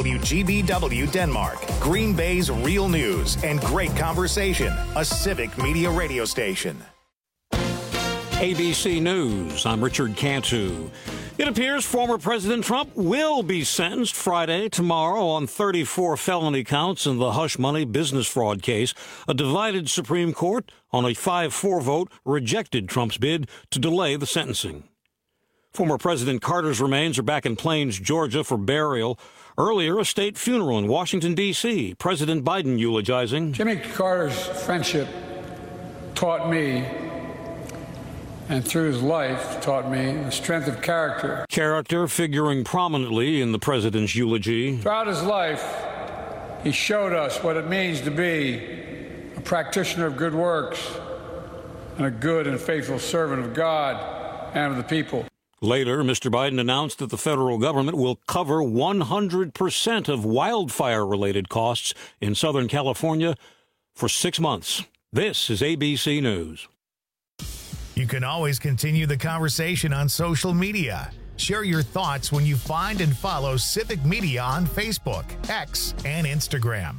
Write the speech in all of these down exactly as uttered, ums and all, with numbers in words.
W G B W Denmark, Green Bay's real news and great conversation, a civic media radio station. A B C News, I'm Richard Cantu. It appears former President Trump will be sentenced Friday, tomorrow, on thirty-four felony counts in the hush money business fraud case. A divided Supreme Court, on a five four vote, rejected Trump's bid to delay the sentencing. Former President Carter's remains are back in Plains, Georgia, for burial. Earlier, a state funeral in Washington, D C President Biden eulogizing. Jimmy Carter's friendship taught me, and through his life taught me, the strength of character. Character figuring prominently in the president's eulogy. Throughout his life, he showed us what it means to be a practitioner of good works and a good and faithful servant of God and of the people. Later, Mister Biden announced that the federal government will cover one hundred percent of wildfire-related costs in Southern California for six months. This is A B C News. You can always continue the conversation on social media. Share your thoughts when you find and follow Civic Media on Facebook, X, and Instagram.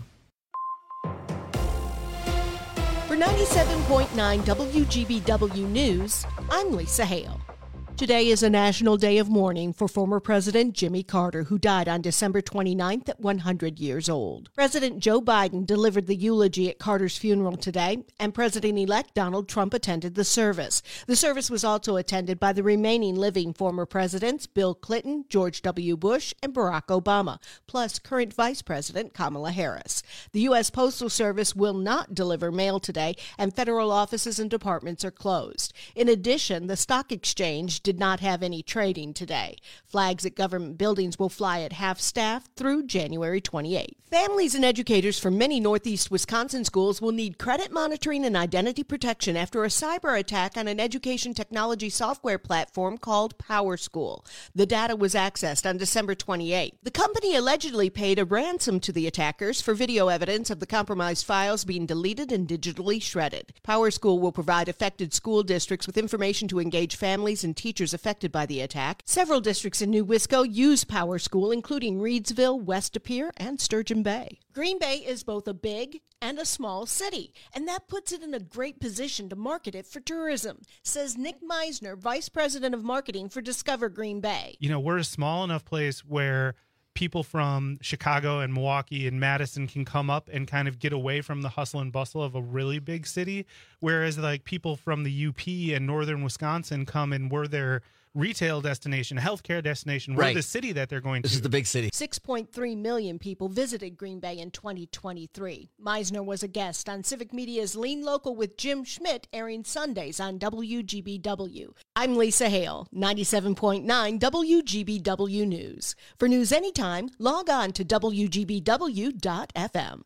For ninety-seven point nine W G B W News, I'm Lisa Hale. Today is a national day of mourning for former President Jimmy Carter, who died on December twenty-ninth at one hundred years old. President Joe Biden delivered the eulogy at Carter's funeral today, and President-elect Donald Trump attended the service. The service was also attended by the remaining living former presidents, Bill Clinton, George W. Bush, and Barack Obama, plus current Vice President Kamala Harris. The U S Postal Service will not deliver mail today, and federal offices and departments are closed. In addition, the stock exchange did not have any trading today. Flags at government buildings will fly at half-staff through January twenty-eighth. Families and educators from many Northeast Wisconsin schools will need credit monitoring and identity protection after a cyber attack on an education technology software platform called PowerSchool. The data was accessed on December twenty-eighth. The company allegedly paid a ransom to the attackers for video evidence of the compromised files being deleted and digitally shredded. PowerSchool will provide affected school districts with information to engage families and teachers affected by the attack. Several districts in New Wisco use PowerSchool, including Reedsville, West Appear, and Sturgeon Bay. Green Bay is both a big and a small city, and that puts it in a great position to market it for tourism, says Nick Meisner, Vice President of Marketing for Discover Green Bay. You know, we're a small enough place where people from Chicago and Milwaukee and Madison can come up and kind of get away from the hustle and bustle of a really big city, whereas like people from the U P and northern Wisconsin come and we're their retail destination, healthcare destination. We're right. the city that they're going to. This is the big city. six point three million people visited Green Bay in twenty twenty-three. Meisner was a guest on Civic Media's Lean Local with Jim Schmidt, airing Sundays on W G B W. I'm Lisa Hale, ninety-seven point nine W G B W News. For news anytime, log on to W G B W dot F M.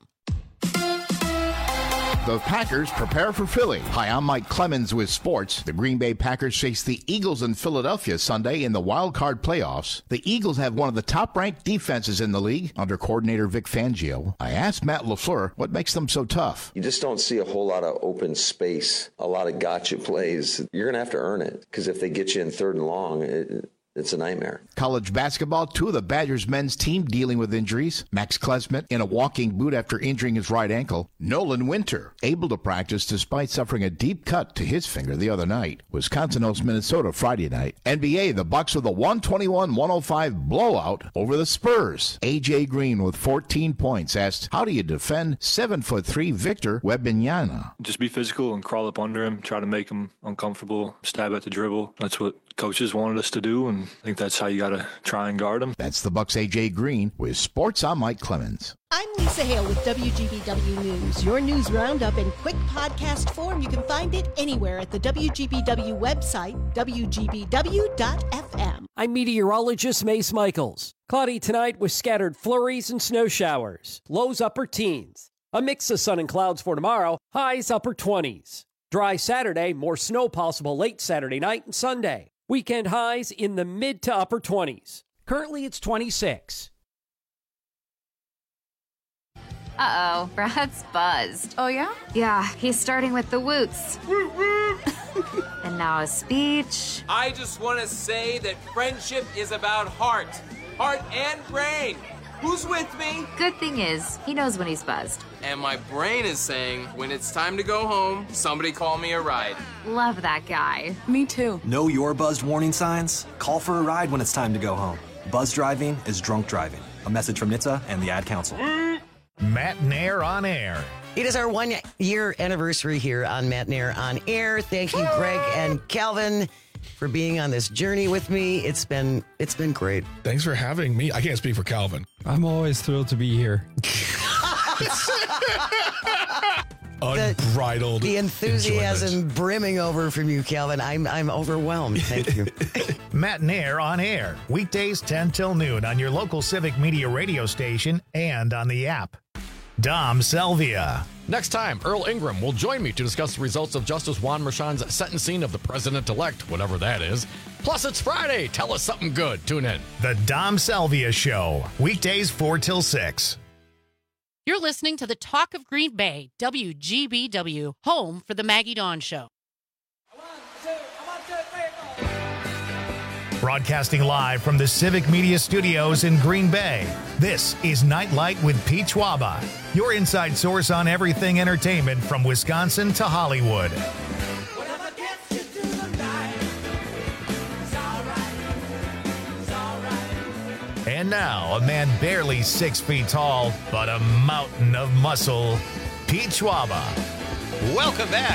The Packers prepare for Philly. Hi, I'm Mike Clemens with sports. The Green Bay Packers face the Eagles in Philadelphia Sunday in the wild card playoffs. The Eagles have one of the top-ranked defenses in the league under coordinator Vic Fangio. I asked Matt LaFleur what makes them so tough. You just don't see a whole lot of open space, a lot of gotcha plays. You're going to have to earn it, because if they get you in third and long, it, it's a nightmare. College basketball, two of the Badgers men's team dealing with injuries. Max Klesmet in a walking boot after injuring his right ankle. Nolan Winter able to practice despite suffering a deep cut to his finger the other night. Wisconsin hosts Minnesota Friday night. N B A, the Bucks with a one twenty-one one oh five blowout over the Spurs. A J Green with fourteen points asked, how do you defend seven foot three Victor Wembanyama? Just be physical and crawl up under him, try to make him uncomfortable, stab at the dribble. That's what coaches wanted us to do, and I think that's how you got to try and guard him. That's the Bucks' A J Green. With sports, I'm Mike Clemens. I'm Lisa Hale with W G B W News. Your news roundup in quick podcast form. You can find it anywhere at the W G B W website, W G B W dot F M. I'm meteorologist Mace Michaels. Cloudy tonight with scattered flurries and snow showers. Lows upper teens. A mix of sun and clouds for tomorrow. Highs upper twenties. Dry Saturday, more snow possible late Saturday night and Sunday. Weekend highs in the mid to upper twenties. Currently, it's twenty-six. Uh-oh, Brad's buzzed. Oh, yeah? Yeah, he's starting with the woots. And now a speech. I just want to say that friendship is about heart. Heart and brain. Who's with me? Good thing is, he knows when he's buzzed. And my brain is saying, when it's time to go home, somebody call me a ride. Love that guy. Me too. Know your buzzed warning signs? Call for a ride when it's time to go home. Buzz driving is drunk driving. A message from N H T S A and the Ad Council. Matt Nair on Air. It is our one-year anniversary here on Matt Nair on Air. Thank you, Greg and Calvin, for being on this journey with me. It's been it's been great. Thanks for having me. I can't speak for Calvin. I'm always thrilled to be here. Unbridled. The, the enthusiasm enjoyment. brimming over from you, Calvin. I'm I'm overwhelmed. Thank you. Matt Nair on Air. Weekdays ten till noon on your local Civic Media radio station and on the app. Dom Selvia. Next time, Earl Ingram will join me to discuss the results of Justice Juan Merchan's sentencing of the president-elect, whatever that is. Plus, it's Friday. Tell us something good. Tune in. The Dom Selvia Show. Weekdays four till six. You're listening to the Talk of Green Bay, W G B W, home for the Maggie Dawn Show. Broadcasting live from the Civic Media Studios in Green Bay, this is Nightlight with Pete Schwaba, your inside source on everything entertainment from Wisconsin to Hollywood. And now, a man barely six feet tall, but a mountain of muscle, Pete Schwaba. Welcome back.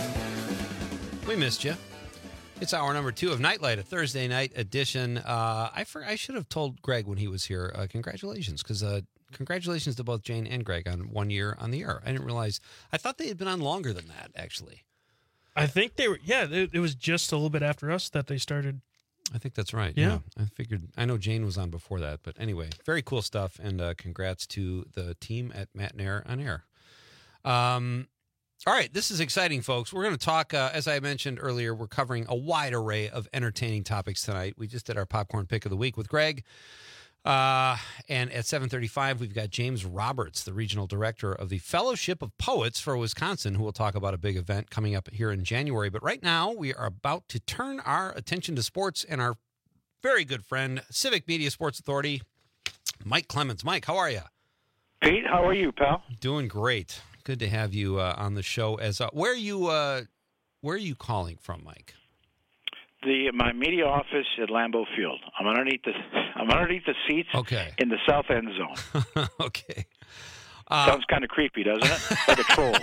We missed you. It's hour number two of Nightlight, a Thursday night edition. Uh, I for, I should have told Greg when he was here, uh, congratulations, because uh, congratulations to both Jane and Greg on one year on the air. I didn't realize, I thought they had been on longer than that, actually. I think they were, yeah, it, it was just a little bit after us that they started. I think that's right. Yeah. yeah. I figured, I know Jane was on before that, but anyway, very cool stuff. And uh, congrats to the team at Matt Nair on Air. Um, all right, this is exciting, folks. We're going to talk, uh, as I mentioned earlier, we're covering a wide array of entertaining topics tonight. We just did our popcorn pick of the week with Greg. Uh, and at seven thirty-five, we've got James Roberts, the regional director of the Fellowship of Poets for Wisconsin, who will talk about a big event coming up here in January. But right now, we are about to turn our attention to sports and our very good friend, Civic Media Sports Authority, Mike Clemens. Mike, how are you? Pete, how are you, pal? Doing great. Good to have you uh, on the show. As uh, where are you? Uh, where are you calling from, Mike? The my media office at Lambeau Field. I'm underneath the I'm underneath the seats. Okay. In the south end zone. Okay. Uh, Sounds kind of creepy, doesn't it? Like a troll.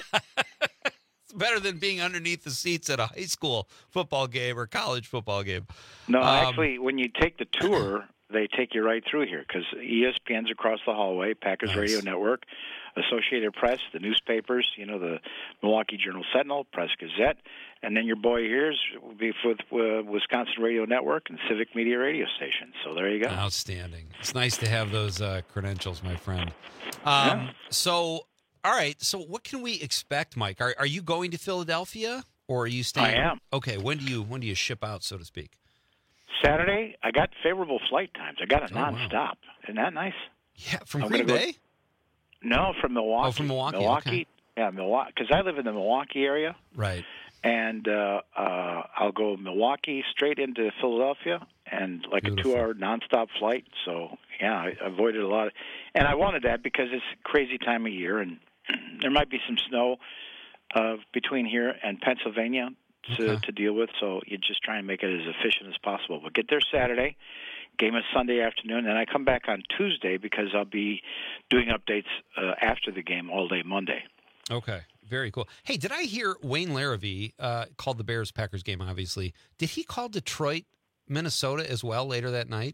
It's better than being underneath the seats at a high school football game or college football game. No, Um, actually, when you take the tour, they take you right through here because E S P N's across the hallway, Packers Nice. Radio Network, Associated Press, the newspapers, you know, the Milwaukee Journal Sentinel, Press Gazette, and then your boy here's will be with uh, Wisconsin Radio Network and Civic Media Radio Station. So there you go. Outstanding. It's nice to have those uh, credentials, my friend. Um, Yeah. So, all right. So, what can we expect, Mike? Are are you going to Philadelphia, or are you staying? I am. Okay. When do you when do you ship out, so to speak? Saturday, I got favorable flight times. I got a Oh, wow. nonstop. Isn't that nice? Yeah, from I'm Green gonna go- Bay. No, from Milwaukee. Oh, from Milwaukee, Milwaukee. okay. Yeah, Milwaukee. Because I live in the Milwaukee area, Right. and uh, uh, I'll go Milwaukee straight into Philadelphia, and like Beautiful. a two-hour nonstop flight. So yeah, I avoided a lot of, and I wanted that because it's a crazy time of year, and there might be some snow uh, between here and Pennsylvania to, Okay. to deal with. So you just try and make it as efficient as possible. But get there Saturday. Game is Sunday afternoon, and I come back on Tuesday because I'll be doing updates uh, after the game all day Monday. Okay. Very cool. Hey, did I hear Wayne Larrivee uh, called the Bears-Packers game, obviously. Did he call Detroit, Minnesota as well later that night?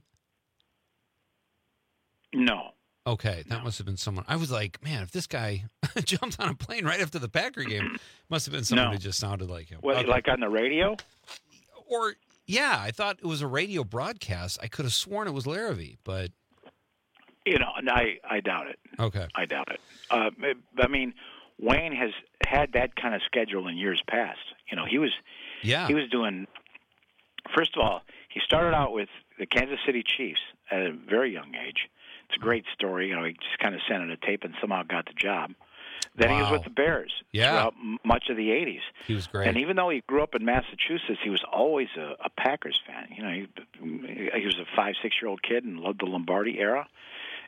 No. Okay, that must have been someone. I was like, man, if this guy jumped on a plane right after the Packer game, must have been someone No. who just sounded like him. Well, Okay. like on the radio? Or, yeah, I thought it was a radio broadcast. I could have sworn it was Larrivee, but You know, and I, I doubt it. okay. I doubt it. Uh, I mean, Wayne has had that kind of schedule in years past. You know, he was Yeah. he was doing. First of all, he started out with the Kansas City Chiefs at a very young age. It's a great story. You know, he just kind of sent in a tape and somehow got the job. Then he was Wow. with the Bears Yeah. throughout m- much of the eighties. He was great. And even though he grew up in Massachusetts, he was always a, a Packers fan. You know, he, he was a five, six-year-old kid and loved the Lombardi era.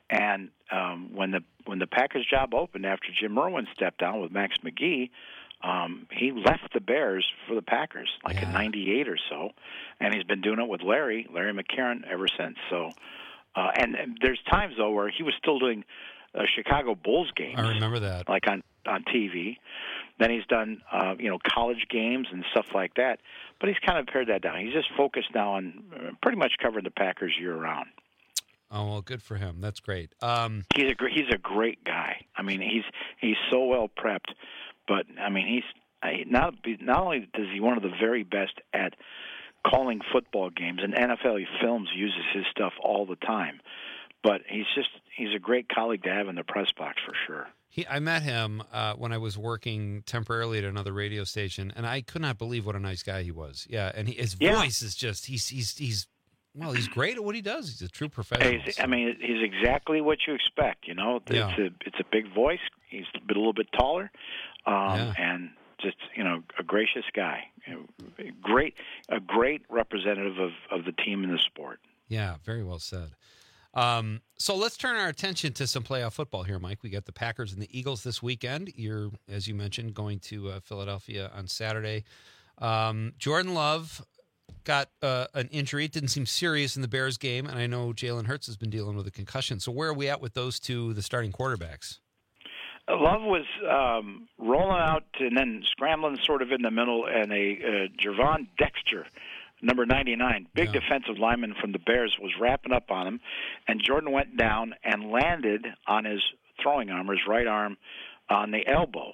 And um, when the when the Packers job opened after Jim Irwin stepped down with Max McGee, um, he left the Bears for the Packers, like yeah. in ninety-eight or so, and he's been doing it with Larry, Larry McCarron, ever since. So, uh, and, and there's times though where he was still doing uh, Chicago Bulls games. I remember that, like on on T V. Then he's done uh, you know college games and stuff like that. But he's kind of pared that down. He's just focused now on uh, pretty much covering the Packers year round. Oh well, good for him. That's great. Um, he's a gr- he's a great guy. I mean, he's he's so well prepped. But I mean, he's I, not not only is he one of the very best at calling football games, and N F L Films uses his stuff all the time. But he's just he's a great colleague to have in the press box for sure. He, I met him uh, when I was working temporarily at another radio station, and I could not believe what a nice guy he was. Yeah, and he, his yeah. voice is just he's he's he's. Well, he's great at what he does. He's a true professional. He's, I mean, he's exactly what you expect. You know, it's yeah. a it's a big voice. He's a, bit, a little bit taller, um, yeah. and just you know, a gracious guy. You know, great, a great representative of, of the team and the sport. Yeah, very well said. Um, so let's turn our attention to some playoff football here, Mike. We got the Packers and the Eagles this weekend. You're, as you mentioned, going to uh, Philadelphia on Saturday. Um, Jordan Love got uh, an injury. It didn't seem serious in the Bears game, and I know Jalen Hurts has been dealing with a concussion. So where are we at with those two, the starting quarterbacks? Love was um, rolling out and then scrambling sort of in the middle, and a uh, Gervon Dexter, number ninety-nine, big yeah. defensive lineman from the Bears, was wrapping up on him, and Jordan went down and landed on his throwing arm, his right arm, on the elbow.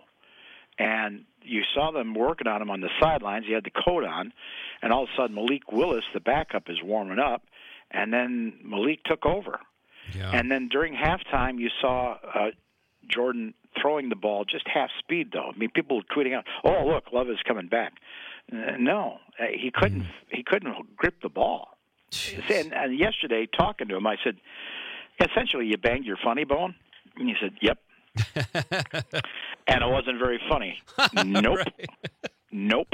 And you saw them working on him on the sidelines. He had the coat on, and all of a sudden Malik Willis, the backup, is warming up, and then Malik took over. Yeah. And then during halftime, you saw uh, Jordan throwing the ball just half speed, though. I mean, people were tweeting out, "Oh, look, Love is coming back." Uh, no, uh, he couldn't. Mm. He couldn't grip the ball. And, and yesterday, talking to him, I said, "Essentially, you banged your funny bone," and he said, "Yep." And it wasn't very funny. Nope. Right. Nope.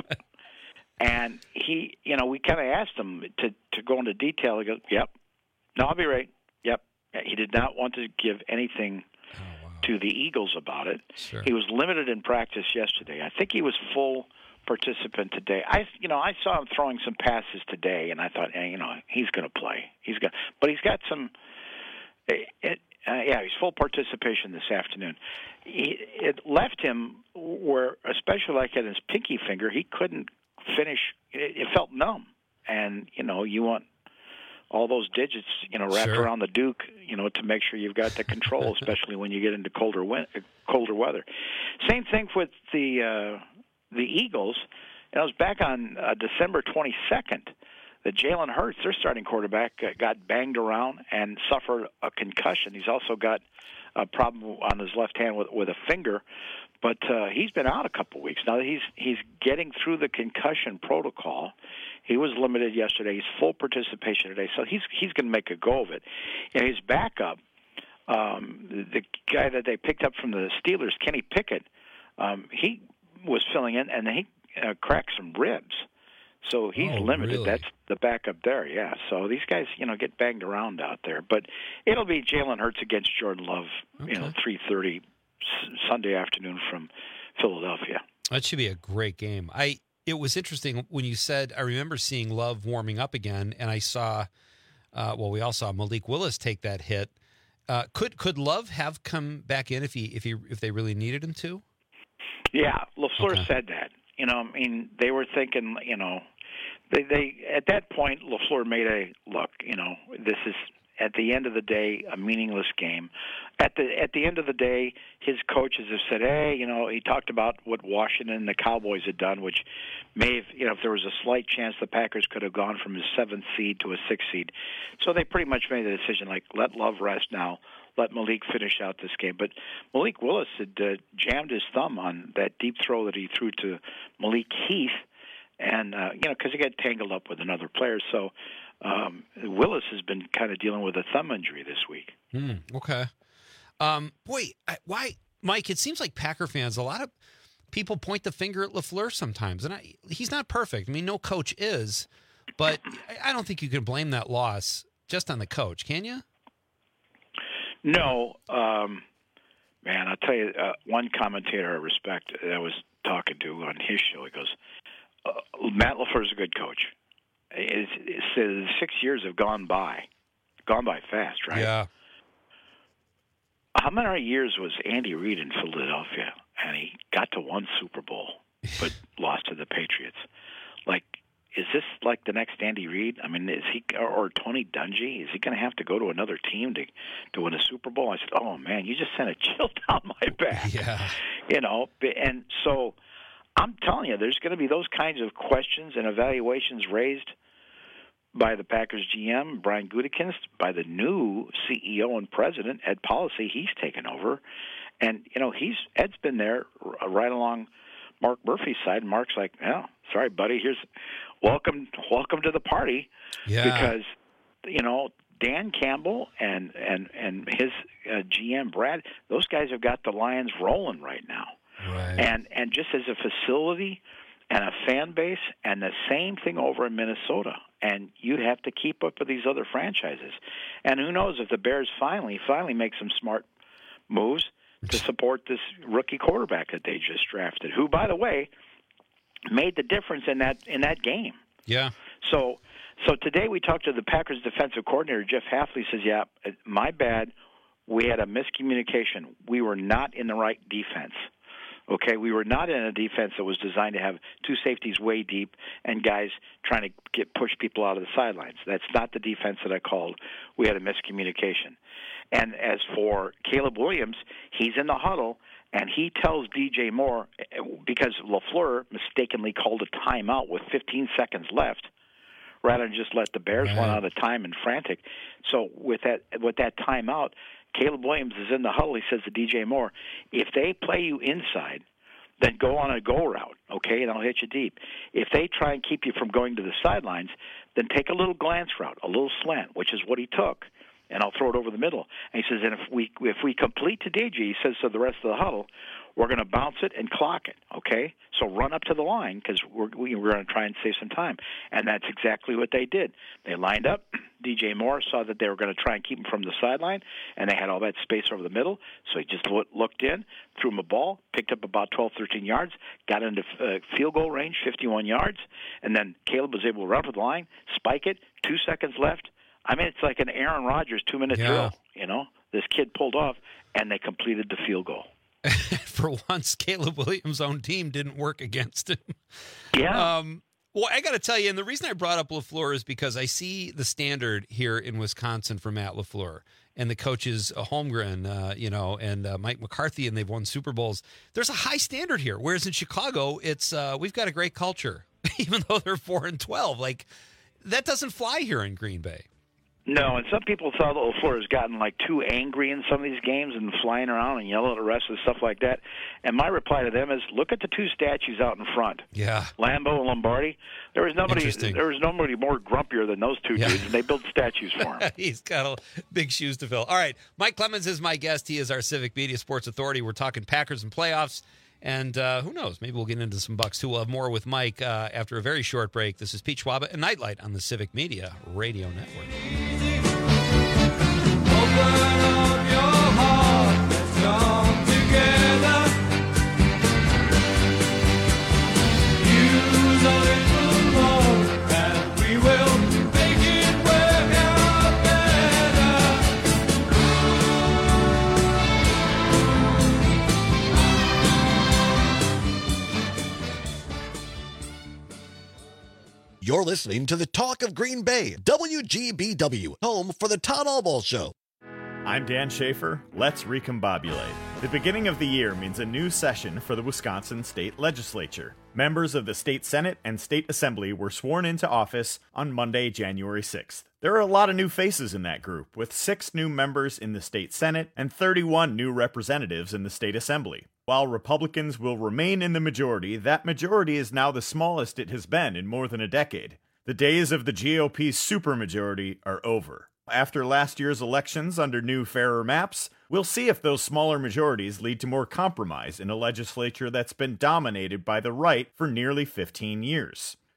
And he, you know, we kind of asked him to, to go into detail. He goes, "Yep. No, I'll be right. Yep." He did not want to give anything oh, wow. to the Eagles about it. Sure. He was limited in practice yesterday. I think he was full participant today. I, you know, I saw him throwing some passes today, and I thought, hey, you know, he's going to play. He's got, but he's got some. It, it, Uh, yeah, he's full participation this afternoon. He, it left him where, especially like at his pinky finger, he couldn't finish. It, it felt numb, and you know you want all those digits, you know, wrapped sure. around the Duke, you know, to make sure you've got the control, especially when you get into colder win- colder weather. Same thing with the uh, the Eagles. And I was back on uh, December twenty-second. That Jalen Hurts, their starting quarterback, uh, got banged around and suffered a concussion. He's also got a problem on his left hand with, with a finger, but uh, he's been out a couple weeks now. He's he's getting through the concussion protocol. He was limited yesterday. He's full participation today, so he's he's going to make a go of it. And his backup, um, the guy that they picked up from the Steelers, Kenny Pickett, um, he was filling in, and he uh, cracked some ribs. So he's oh, limited. Really? That's the backup there, yeah. So these guys, you know, get banged around out there. But it'll be Jalen Hurts against Jordan Love, okay. you know, three thirty Sunday afternoon from Philadelphia. That should be a great game. I It was interesting when you said, I remember seeing Love warming up again, and I saw, uh, well, we all saw Malik Willis take that hit. Uh, could could Love have come back in if he if he if they really needed him to? Yeah, LaFleur okay. said that. You know, I mean, they were thinking, you know, they, they at that point, LaFleur made a look. You know, this is at the end of the day a meaningless game. At the at the end of the day, his coaches have said, hey, you know, he talked about what Washington and the Cowboys had done, which may have, you know, if there was a slight chance the Packers could have gone from a seventh seed to a sixth seed. So they pretty much made the decision, like, let Love rest now. Let Malik finish out this game. But Malik Willis had uh, jammed his thumb on that deep throw that he threw to Malik Heath, and, uh, you know, because he got tangled up with another player. So um, Willis has been kind of dealing with a thumb injury this week. Hmm, okay. Um, boy, I, why, Mike, it seems like Packer fans, a lot of people point the finger at LaFleur sometimes, and I, he's not perfect. I mean, no coach is, but I, I don't think you can blame that loss just on the coach, can you? No, um, man, I'll tell you, uh, one commentator I respect that I was talking to on his show, he goes, uh, Matt LaFleur's a good coach. It's, it's, the six years have gone by, gone by fast, right? Yeah. How many years was Andy Reid in Philadelphia, and he got to one Super Bowl, but lost to the Patriots? Like, is this like the next Andy Reid? I mean, is he or, or Tony Dungy? Is he going to have to go to another team to to win a Super Bowl? I said, oh man, you just sent a chill down my back. Yeah. You know, and so I'm telling you, there's going to be those kinds of questions and evaluations raised by the Packers G M, Brian Gutekunst, by the new C E O and president, Ed Policy. He's taken over. And, you know, he's Ed's been there right along Mark Murphy's side. And Mark's like, oh, sorry, buddy, here's welcome welcome to the party. Yeah. Because, you know, Dan Campbell and, and, and his uh, G M, Brad, those guys have got the Lions rolling right now. Right. And and just as a facility and a fan base, and the same thing over in Minnesota. And you'd have to keep up with these other franchises. And who knows if the Bears finally, finally make some smart moves to support this rookie quarterback that they just drafted, who, by the way, made the difference in that in that game. Yeah. So so today we talked to the Packers defensive coordinator, Jeff Hafley, says, yeah, my bad. We had a miscommunication. We were not in the right defense. Okay, we were not in a defense that was designed to have two safeties way deep and guys trying to get push people out of the sidelines. That's not the defense that I called. We had a miscommunication. And as for Caleb Williams, he's in the huddle, and he tells D J Moore, because LaFleur mistakenly called a timeout with fifteen seconds left, rather than just let the Bears Right. run out of time and frantic. So with that with that timeout, Caleb Williams is in the huddle. He says to D J Moore, if they play you inside, then go on a go route, okay, and I'll hit you deep. If they try and keep you from going to the sidelines, then take a little glance route, a little slant, which is what he took, and I'll throw it over the middle. And he says, and if we if we complete to D J, he says to the rest of the huddle, we're going to bounce it and clock it, okay? So run up to the line because we're, we, we're going to try and save some time. And that's exactly what they did. They lined up. D J Moore saw that they were going to try and keep him from the sideline, and they had all that space over the middle. So he just looked in, threw him a ball, picked up about twelve, thirteen yards, got into uh, field goal range, fifty-one yards, and then Caleb was able to run for the line, spike it, two seconds left. I mean, it's like an Aaron Rodgers two-minute Yeah. drill, you know? This kid pulled off, and they completed the field goal. For once, Caleb Williams' own team didn't work against him. Yeah. Um, well, I got to tell you, and the reason I brought up LaFleur is because I see the standard here in Wisconsin for Matt LaFleur and the coaches, uh, Holmgren, uh, you know, and uh, Mike McCarthy, and they've won Super Bowls. There's a high standard here, whereas in Chicago, it's uh, we've got a great culture, even though they're four and twelve. Like that doesn't fly here in Green Bay. No, and some people thought that LaFleur has gotten like too angry in some of these games and flying around and yelling at the rest and stuff like that. And my reply to them is, look at the two statues out in front. Yeah, Lambeau and Lombardi. There was nobody. There was nobody more grumpier than those two Yeah. dudes, and they built statues for him. He's got a, big shoes to fill. All right, Mike Clemens is my guest. He is our Civic Media Sports Authority. We're talking Packers and playoffs. And uh, who knows? Maybe we'll get into some Bucks, too. We'll have more with Mike uh, after a very short break. This is Pete Schwab and Nightlight on the Civic Media Radio Network. Open up your heart, let's come together. Use a little more, and we will make it work out better. You're listening to the Talk of Green Bay, W G B W, home for the Todd Albaugh Show. I'm Dan Schaefer. Let's recombobulate. The beginning of the year means a new session for the Wisconsin State Legislature. Members of the State Senate and State Assembly were sworn into office on Monday, January sixth. There are a lot of new faces in that group, with six new members in the State Senate and thirty-one new representatives in the State Assembly. While Republicans will remain in the majority, that majority is now the smallest it has been in more than a decade. The days of the G O P supermajority are over. After last year's elections under new, fairer maps, we'll see if those smaller majorities lead to more compromise in a legislature that's been dominated by the right for nearly fifteen years.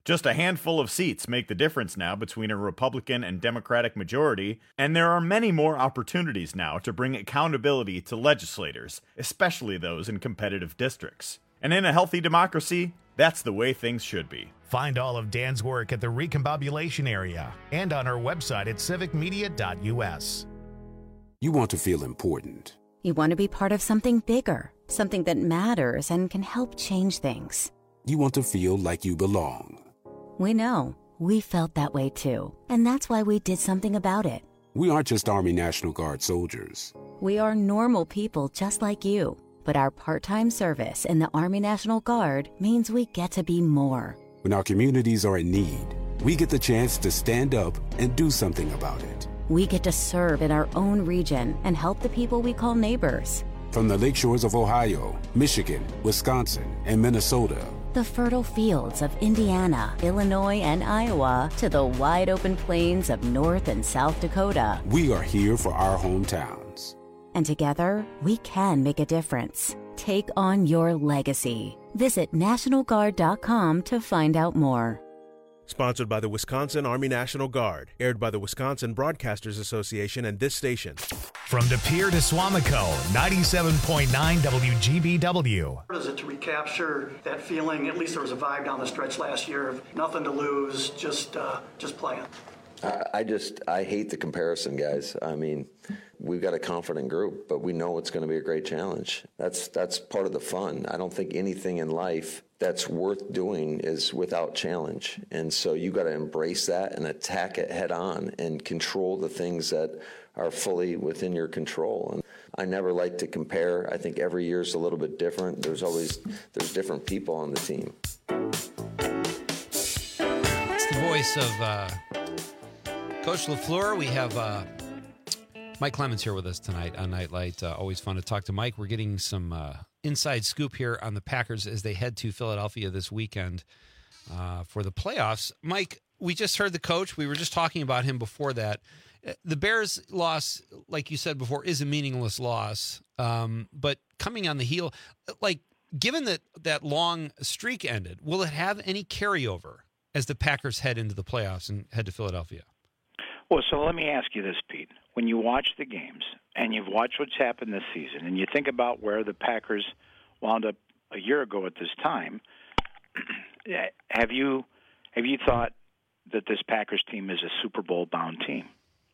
Just a handful of seats make the difference now between a Republican and Democratic majority, and there are many more opportunities now to bring accountability to legislators, especially those in competitive districts. And in a healthy democracy, that's the way things should be. Find all of Dan's work at the Recombobulation area and on our website at civic media dot u s. You want to feel important. You want to be part of something bigger, something that matters and can help change things. You want to feel like you belong. We know. We felt that way too. And that's why we did something about it. We aren't just Army National Guard soldiers. We are normal people just like you. But our part-time service in the Army National Guard means we get to be more. When our communities are in need, we get the chance to stand up and do something about it. We get to serve in our own region and help the people we call neighbors. From the lakeshores of Ohio, Michigan, Wisconsin, and Minnesota, the fertile fields of Indiana, Illinois, and Iowa, to the wide open plains of North and South Dakota, we are here for our hometowns. And together, we can make a difference. Take on your legacy. Visit National Guard dot com to find out more. Sponsored by the Wisconsin Army National Guard. Aired by the Wisconsin Broadcasters Association and this station. From De Pere to Swamico, ninety-seven point nine W G B W. What is it to recapture that feeling? At least there was a vibe down the stretch last year of nothing to lose, just uh, just playing. I just, I hate the comparison, guys. I mean, we've got a confident group, but we know it's going to be a great challenge. That's that's part of the fun. I don't think anything in life that's worth doing is without challenge. And so you got to embrace that and attack it head on and control the things that are fully within your control. And I never like to compare. I think every year is a little bit different. There's always, there's different people on the team. It's the voice of uh, Coach LaFleur. We have uh, Mike Clemens here with us tonight on Nightlight. Uh, always fun to talk to Mike. We're getting some uh, inside scoop here on the Packers as they head to Philadelphia this weekend uh, for the playoffs. Mike, we just heard the coach. We were just talking about him before that. The Bears' loss, like you said before, is a meaningless loss. Um, but coming on the heel, like given that that long streak ended, will it have any carryover as the Packers head into the playoffs and head to Philadelphia? Well, so let me ask you this, Pete. When you watch the games and you've watched what's happened this season and you think about where the Packers wound up a year ago at this time, have you have you thought that this Packers team is a Super Bowl-bound team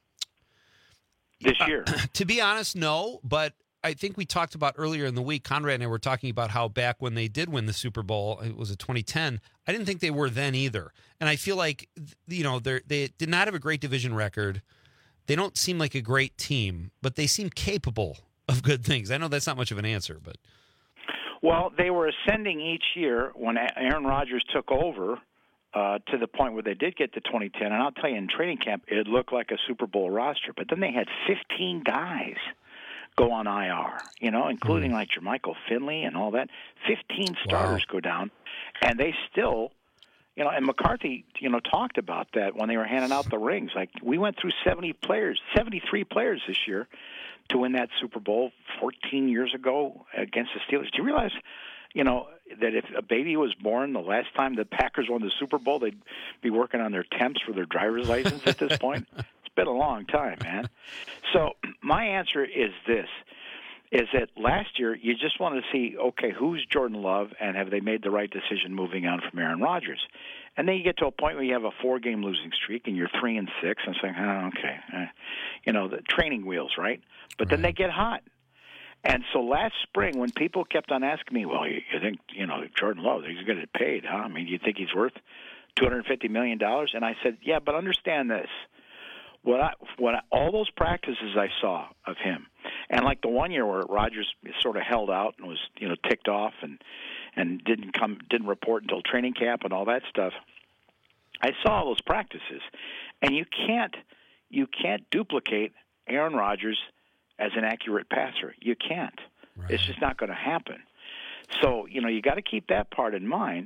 this year? Uh, to be honest, no, but I think we talked about earlier in the week, Conrad and I were talking about how back when they did win the Super Bowl, it was a twenty ten, I didn't think they were then either. And I feel like, you know, they they did not have a great division record. They don't seem like a great team, but they seem capable of good things. I know that's not much of an answer, but. Well, they were ascending each year when Aaron Rodgers took over uh, to the point where they did get to twenty ten. And I'll tell you, in training camp, it looked like a Super Bowl roster. But then they had fifteen guys go on I R, you know, including mm. like Jermichael Finley and all that. fifteen starters wow. go down, and they still, you know, and McCarthy, you know, talked about that when they were handing out the rings. Like, we went through seventy players, seventy-three players this year to win that Super Bowl fourteen years ago against the Steelers. Do you realize, you know, that if a baby was born the last time the Packers won the Super Bowl, they'd be working on their temps for their driver's license at this point? It's been a long time, man. So my answer is this, is that last year you just wanted to see, okay, who's Jordan Love and have they made the right decision moving on from Aaron Rodgers? And then you get to a point where you have a four-game losing streak and you're three and six and saying, oh, okay, uh, you know, the training wheels, right? But right. then they get hot. And so last spring, when people kept on asking me, well, you, you think, you know, Jordan Love, he's going to get paid, huh? I mean, you think he's worth two hundred fifty million dollars? And I said, yeah, but understand this. What I, what I, all those practices I saw of him, and like the one year where Rodgers sort of held out and was, you know, ticked off and and didn't come, didn't report until training camp and all that stuff. I saw all those practices, and you can't, you can't duplicate Aaron Rodgers as an accurate passer. You can't. Right. It's just not going to happen. So, you know, you got to keep that part in mind.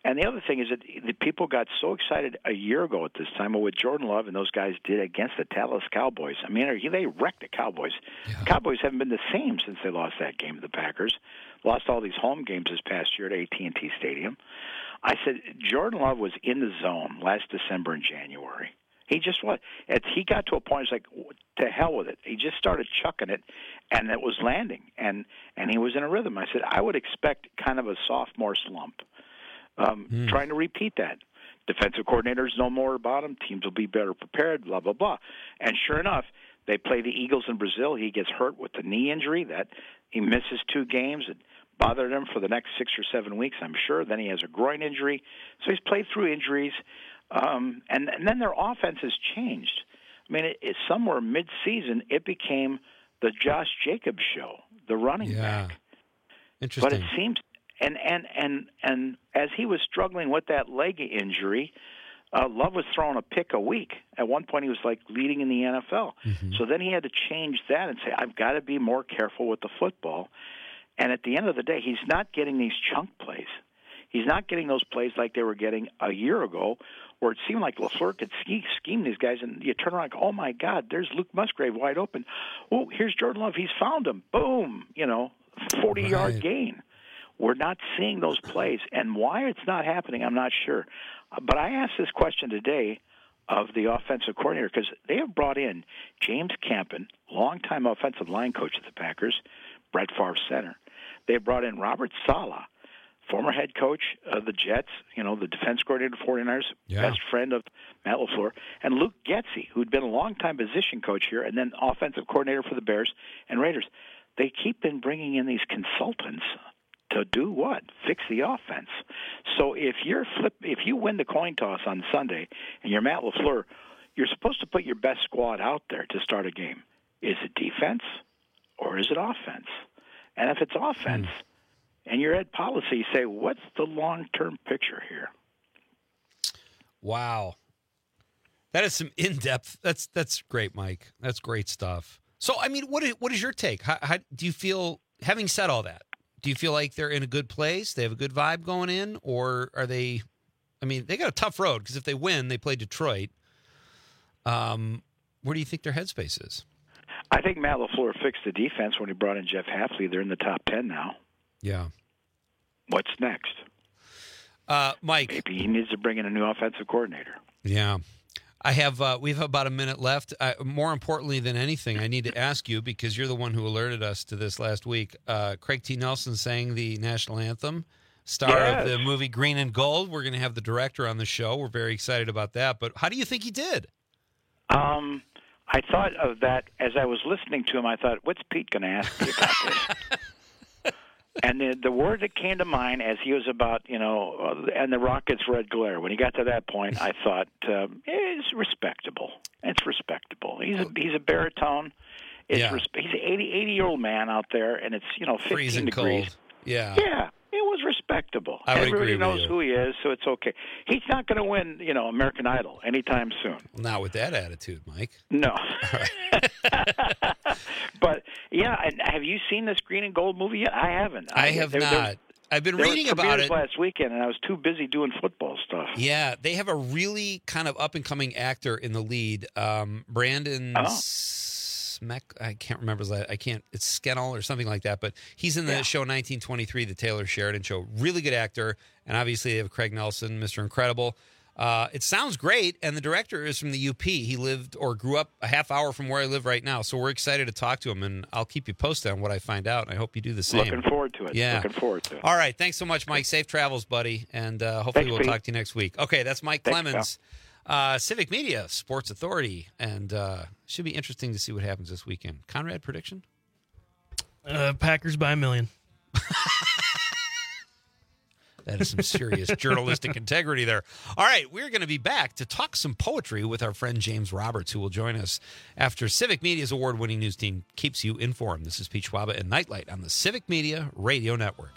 And the other thing is that the people got so excited a year ago at this time of what Jordan Love and those guys did against the Dallas Cowboys. I mean, they wrecked the Cowboys. Yeah. The Cowboys haven't been the same since they lost that game to the Packers. Lost all these home games this past year at A T and T Stadium. I said Jordan Love was in the zone last December and January. He just was. He got to a point, it's like, to hell with it. He just started chucking it, and it was landing, and, and he was in a rhythm. I said, I would expect kind of a sophomore slump. Um, mm. Trying to repeat that. Defensive coordinators know more about him. Teams will be better prepared, blah, blah, blah. And sure enough, they play the Eagles in Brazil. He gets hurt with the knee injury. That he misses two games. It bothered him for the next six or seven weeks, I'm sure. Then he has a groin injury. So he's played through injuries. Um, and, and then their offense has changed. I mean, it, it, somewhere mid-season, it became the Josh Jacobs show, the running yeah. back. Interesting. But it seems... And and and and as he was struggling with that leg injury, uh, Love was throwing a pick a week. At one point, he was like leading in the N F L. Mm-hmm. So then he had to change that and say, "I've got to be more careful with the football." And at the end of the day, he's not getting these chunk plays. He's not getting those plays like they were getting a year ago, where it seemed like LaFleur could scheme, scheme these guys, and you turn around, and go, "Oh my God, there's Luke Musgrave wide open. Oh, here's Jordan Love. He's found him. Boom! You know, forty-yard Right. gain." We're not seeing those plays, and why it's not happening, I'm not sure. But I asked this question today of the offensive coordinator because they have brought in James Campen, longtime offensive line coach of the Packers, Brett Favre center. They've brought in Robert Saleh, former head coach of the Jets, you know, the defense coordinator of the forty-niners, Yeah. best friend of Matt LaFleur, and Luke Getsy, who'd been a longtime position coach here and then offensive coordinator for the Bears and Raiders. They keep been bringing in these consultants to do what? Fix the offense. So if you're flip, if you win the coin toss on Sunday and you're Matt LaFleur, you're supposed to put your best squad out there to start a game. Is it defense or is it offense? And if it's offense mm. and you're at policy, you say, what's the long-term picture here? Wow. That is some in-depth. That's that's great, Mike. That's great stuff. So, I mean, what is, what is your take? How, how do you feel, having said all that, do you feel like they're in a good place? They have a good vibe going in? Or are they, I mean, they got a tough road because if they win, they play Detroit. Um, where do you think their headspace is? I think Matt LaFleur fixed the defense when he brought in Jeff Hafley. They're in the top ten now. Yeah. What's next? Uh, Mike. Maybe he needs to bring in a new offensive coordinator. Yeah. I have, uh, we have about a minute left. Uh, more importantly than anything, I need to ask you, because you're the one who alerted us to this last week. Uh, Craig T. Nelson sang the national anthem, star yes. of the movie Green and Gold. We're going to have the director on the show. We're very excited about that. But how do you think he did? Um, I thought of that as I was listening to him. I thought, what's Pete going to ask me about this? And the, the word that came to mind as he was about, you know, uh, and the Rockets' red glare. When he got to that point, I thought, um, it's respectable. It's respectable. He's a, he's a baritone. It's Yeah. res- he's an eighty, eighty-year-old man out there, and it's, you know, fifteen Freezing degrees. cold. Yeah. Yeah, it was respectable. I would Everybody agree with knows you. who he is, so it's okay. He's not going to win, you know, American Idol anytime soon. Not with that attitude, Mike. No. But, yeah, and have you seen this Green and Gold movie yet? I haven't. I have there- not. there- I've been there reading was about premieres it. last weekend, and I was too busy doing football stuff. Yeah, they have a really kind of up-and-coming actor in the lead, um, Brandon Oh. Smeck. I can't remember his last. I can't. It's Scannell or something like that. But he's in the Yeah. show nineteen twenty-three, the Taylor Sheridan Show. Really good actor, and obviously they have Craig Nelson, Mister Incredible. Uh, it sounds great, and the director is from the U P. He lived or grew up a half hour from where I live right now, so we're excited to talk to him, and I'll keep you posted on what I find out, and I hope you do the same. Looking forward to it. Yeah. Looking forward to it. All right, thanks so much, Mike. Safe travels, buddy, and uh, hopefully Thanks, we'll Pete. talk to you next week. Okay, that's Mike Thanks, Clemens, uh, Civic Media, Sports Authority, and uh, should be interesting to see what happens this weekend. Conrad, prediction? Uh, Packers by a million. That is some serious journalistic integrity there. All right, we're going to be back to talk some poetry with our friend James Roberts, who will join us after Civic Media's award-winning news team keeps you informed. This is Pete Schwaba and Nightlight on the Civic Media Radio Network.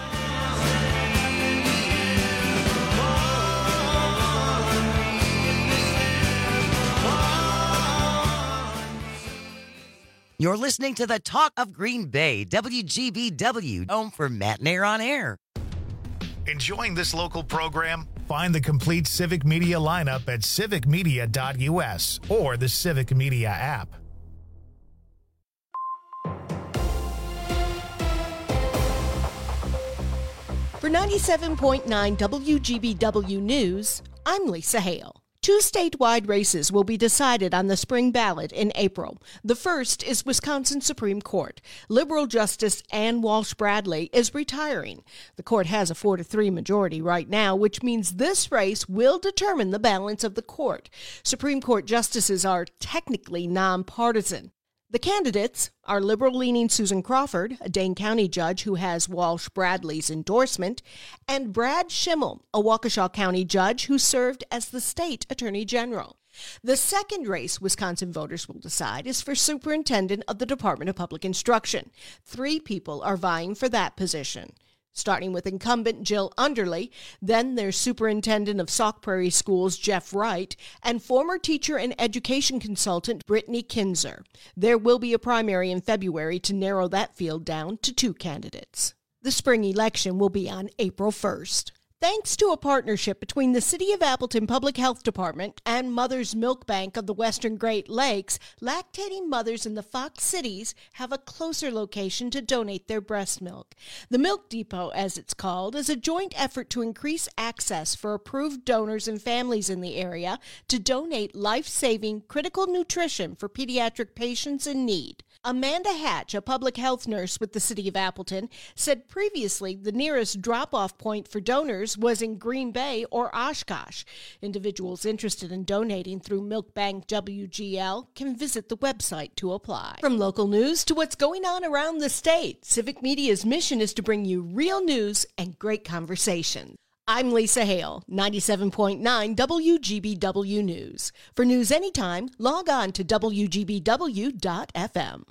You're listening to the Talk of Green Bay, W G B W, home for Matt Nair on Air. Enjoying this local program? Find the complete Civic Media lineup at civic media dot u s or the Civic Media app. For ninety-seven point nine W G B W News, I'm Lisa Hale. Two statewide races will be decided on the spring ballot in April. The first is Wisconsin Supreme Court. Liberal Justice Ann Walsh Bradley is retiring. The court has a four to three majority right now, which means this race will determine the balance of the court. Supreme Court justices are technically nonpartisan. The candidates are liberal-leaning Susan Crawford, a Dane County judge who has Walsh Bradley's endorsement, and Brad Schimmel, a Waukesha County judge who served as the state attorney general. The second race Wisconsin voters will decide is for superintendent of the Department of Public Instruction. Three people are vying for that position. Starting with incumbent Jill Underley, then there's superintendent of Sauk Prairie Schools Jeff Wright, and former teacher and education consultant Brittany Kinzer. There will be a primary in February to narrow that field down to two candidates. The spring election will be on April first. Thanks to a partnership between the City of Appleton Public Health Department and Mother's Milk Bank of the Western Great Lakes, lactating mothers in the Fox Cities have a closer location to donate their breast milk. The Milk Depot, as it's called, is a joint effort to increase access for approved donors and families in the area to donate life-saving critical nutrition for pediatric patients in need. Amanda Hatch, a public health nurse with the City of Appleton, said previously the nearest drop-off point for donors was in Green Bay or Oshkosh. Individuals interested in donating through Milk Bank W G L can visit the website to apply. From local news to what's going on around the state, Civic Media's mission is to bring you real news and great conversation. I'm Lisa Hale, ninety-seven point nine W G B W News. For news anytime, log on to W G B W dot F M.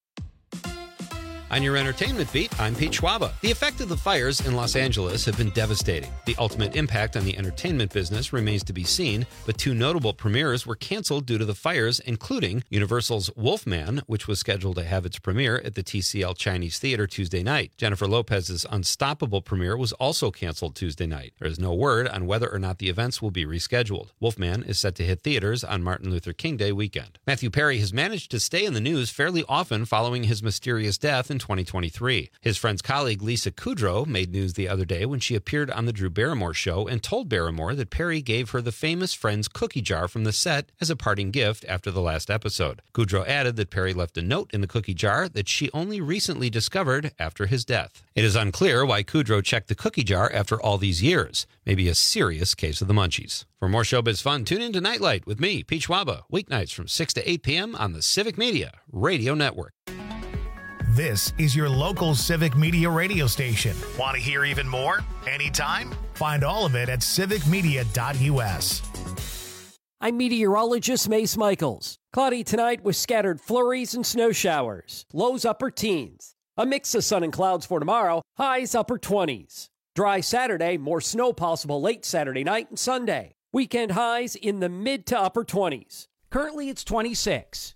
On your entertainment beat, I'm Pete Schwaba. The effect of the fires in Los Angeles have been devastating. The ultimate impact on the entertainment business remains to be seen, but two notable premieres were canceled due to the fires, including Universal's Wolfman, which was scheduled to have its premiere at the T C L Chinese Theater Tuesday night. Jennifer Lopez's Unstoppable premiere was also canceled Tuesday night. There is no word on whether or not the events will be rescheduled. Wolfman is set to hit theaters on Martin Luther King Day weekend. Matthew Perry has managed to stay in the news fairly often following his mysterious death in twenty twenty-three. His friend's colleague Lisa Kudrow made news the other day when she appeared on the Drew Barrymore show and told Barrymore that Perry gave her the famous Friends cookie jar from the set as a parting gift after the last episode. Kudrow added that Perry left a note in the cookie jar that she only recently discovered after his death. It is unclear why Kudrow checked the cookie jar after all these years. Maybe a serious case of the munchies. For more showbiz fun, tune in to Nightlight with me, Pete Schwaba, weeknights from six to eight p.m. on the Civic Media Radio Network. This is your local Civic Media radio station. Want to hear even more? Anytime? Find all of it at civic media dot u s. I'm meteorologist Mace Michaels. Cloudy tonight with scattered flurries and snow showers. Lows upper teens. A mix of sun and clouds for tomorrow. Highs upper twenties. Dry Saturday, more snow possible late Saturday night and Sunday. Weekend highs in the mid to upper twenties. Currently it's twenty-six.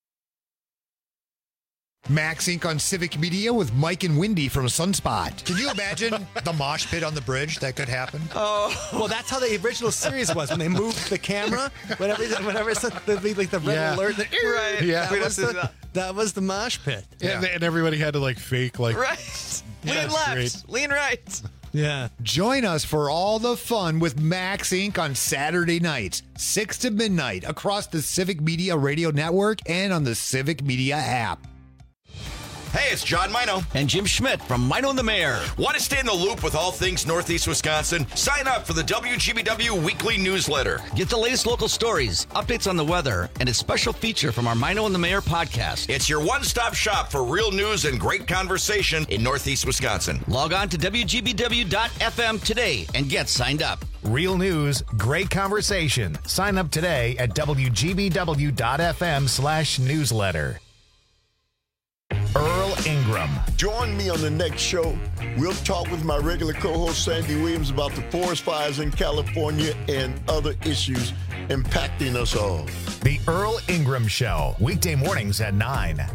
Max Incorporated on Civic Media with Mike and Wendy from Sunspot. Can you imagine the mosh pit on the bridge that could happen? Oh, well, that's how the original series was when they moved the camera. Whenever, whenever it's the, like the red Yeah. alert, the, Right. Yeah, We that was, just- the, that was the mosh pit. And, and everybody had to like fake like Right. Lean Yeah, left, great. lean right. Yeah. Join us for all the fun with Max Incorporated on Saturday nights, six to midnight, across the Civic Media Radio Network and on the Civic Media app. Hey, it's John Mino. And Jim Schmidt from Mino and the Mayor. Want to stay in the loop with all things Northeast Wisconsin? Sign up for the W G B W weekly newsletter. Get the latest local stories, updates on the weather, and a special feature from our Mino and the Mayor podcast. It's your one-stop shop for real news and great conversation in Northeast Wisconsin. Log on to W G B W dot F M today and get signed up. Real news, great conversation. Sign up today at W G B W dot F M slash newsletter. Earl Ingram. Join me on the next show. We'll talk with my regular co-host Sandy Williams about the forest fires in California and other issues impacting us all. The Earl Ingram Show, weekday mornings at nine.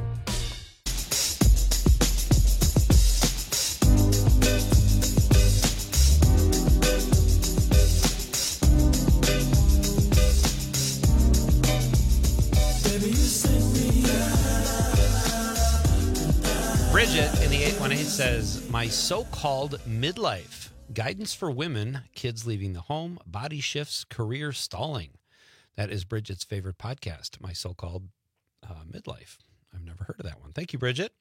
one eight says, my so-called midlife. Guidance for women, kids leaving the home, body shifts, career stalling. That is Bridget's favorite podcast, My So-Called uh, Midlife. I've never heard of that one. Thank you, Bridget.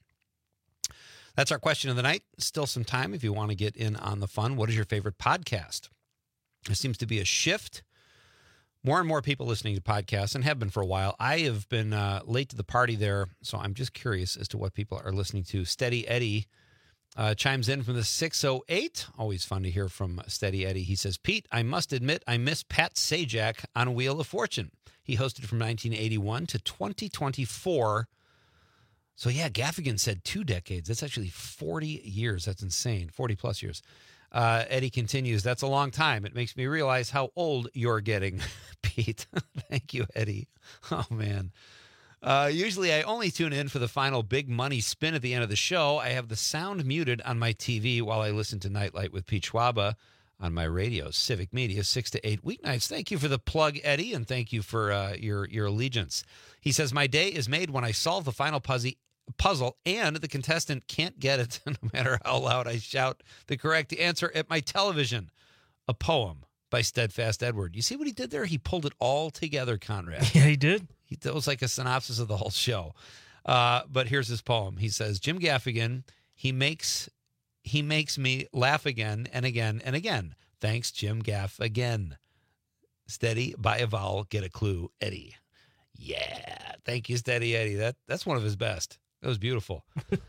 That's our question of the night. Still some time if you want to get in on the fun. What is your favorite podcast? There seems to be a shift. More and more people listening to podcasts, and have been for a while. I have been uh, late to the party there, so I'm just curious as to what people are listening to. Steady Eddie uh, chimes in from the six oh eight. Always fun to hear from Steady Eddie. He says, Pete, I must admit I miss Pat Sajak on Wheel of Fortune. He hosted from nineteen eighty-one to twenty twenty-four. So, yeah, Gaffigan said two decades. That's actually forty years. That's insane. forty plus years. Uh, Eddie continues, that's a long time. It makes me realize how old you're getting, Pete. Thank you, Eddie. Oh, man. Uh, usually I only tune in for the final big money spin at the end of the show. I have the sound muted on my T V while I listen to Nightlight with Pete Schwaba on my radio, Civic Media, six to eight weeknights. Thank you for the plug, Eddie, and thank you for uh, your, your allegiance. He says, my day is made when I solve the final puzzle. puzzle and the contestant can't get it no matter how loud I shout the correct answer at my television. A poem by Steadfast Edward. You see what he did there? He pulled it all together, Conrad. Yeah, he did. He, that was like a synopsis of the whole show. Uh, but here's his poem. He says, Jim Gaffigan, he makes he makes me laugh again and again and again. Thanks, Jim Gaff again. Steady, by a vowel, get a clue, Eddie. Yeah. Thank you, Steady Eddie. That That's one of his best. That was beautiful.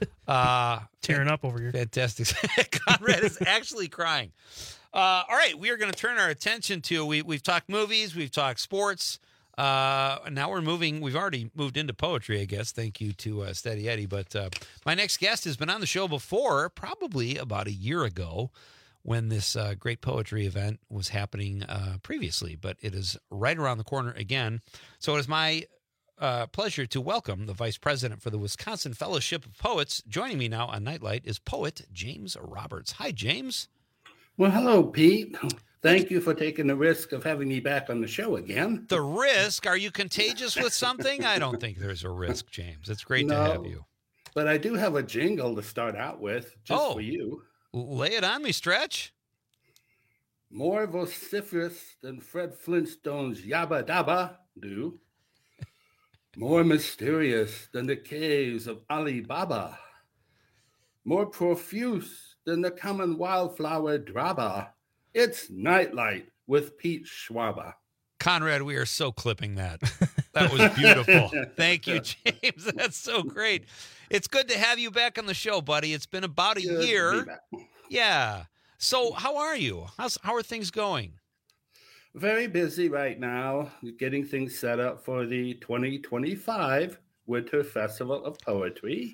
Uh, Tearing up over here. Fantastic. Conrad is actually crying. Uh, all right, we are going to turn our attention to, we, we've talked movies, we've talked sports. Uh, now we're moving, we've already moved into poetry, I guess. Thank you to uh, Steady Eddie. But uh, my next guest has been on the show before, probably about a year ago, when this uh, great poetry event was happening uh, previously. But it is right around the corner again. So it is my Uh, pleasure to welcome the Vice President for the Wisconsin Fellowship of Poets. Joining me now on Nightlight is poet James Roberts. Hi, James. Well, hello, Pete. Thank you for taking the risk of having me back on the show again. The risk? Are you contagious with something? I don't think there's a risk, James. It's great no, to have you. But I do have a jingle to start out with, just oh, for you. Lay it on me, Stretch. More vociferous than Fred Flintstone's Yabba Dabba do. More mysterious than the caves of Ali Baba. More profuse than the common wildflower draba. It's Nightlight with Pete Schwaba. Conrad, we are so clipping that. That was beautiful. Thank you, James. That's so great. It's good to have you back on the show, buddy. It's been about a good year. Yeah. So how are you? How's, how are things going? Very busy right now, getting things set up for the twenty twenty-five Winter Festival of Poetry,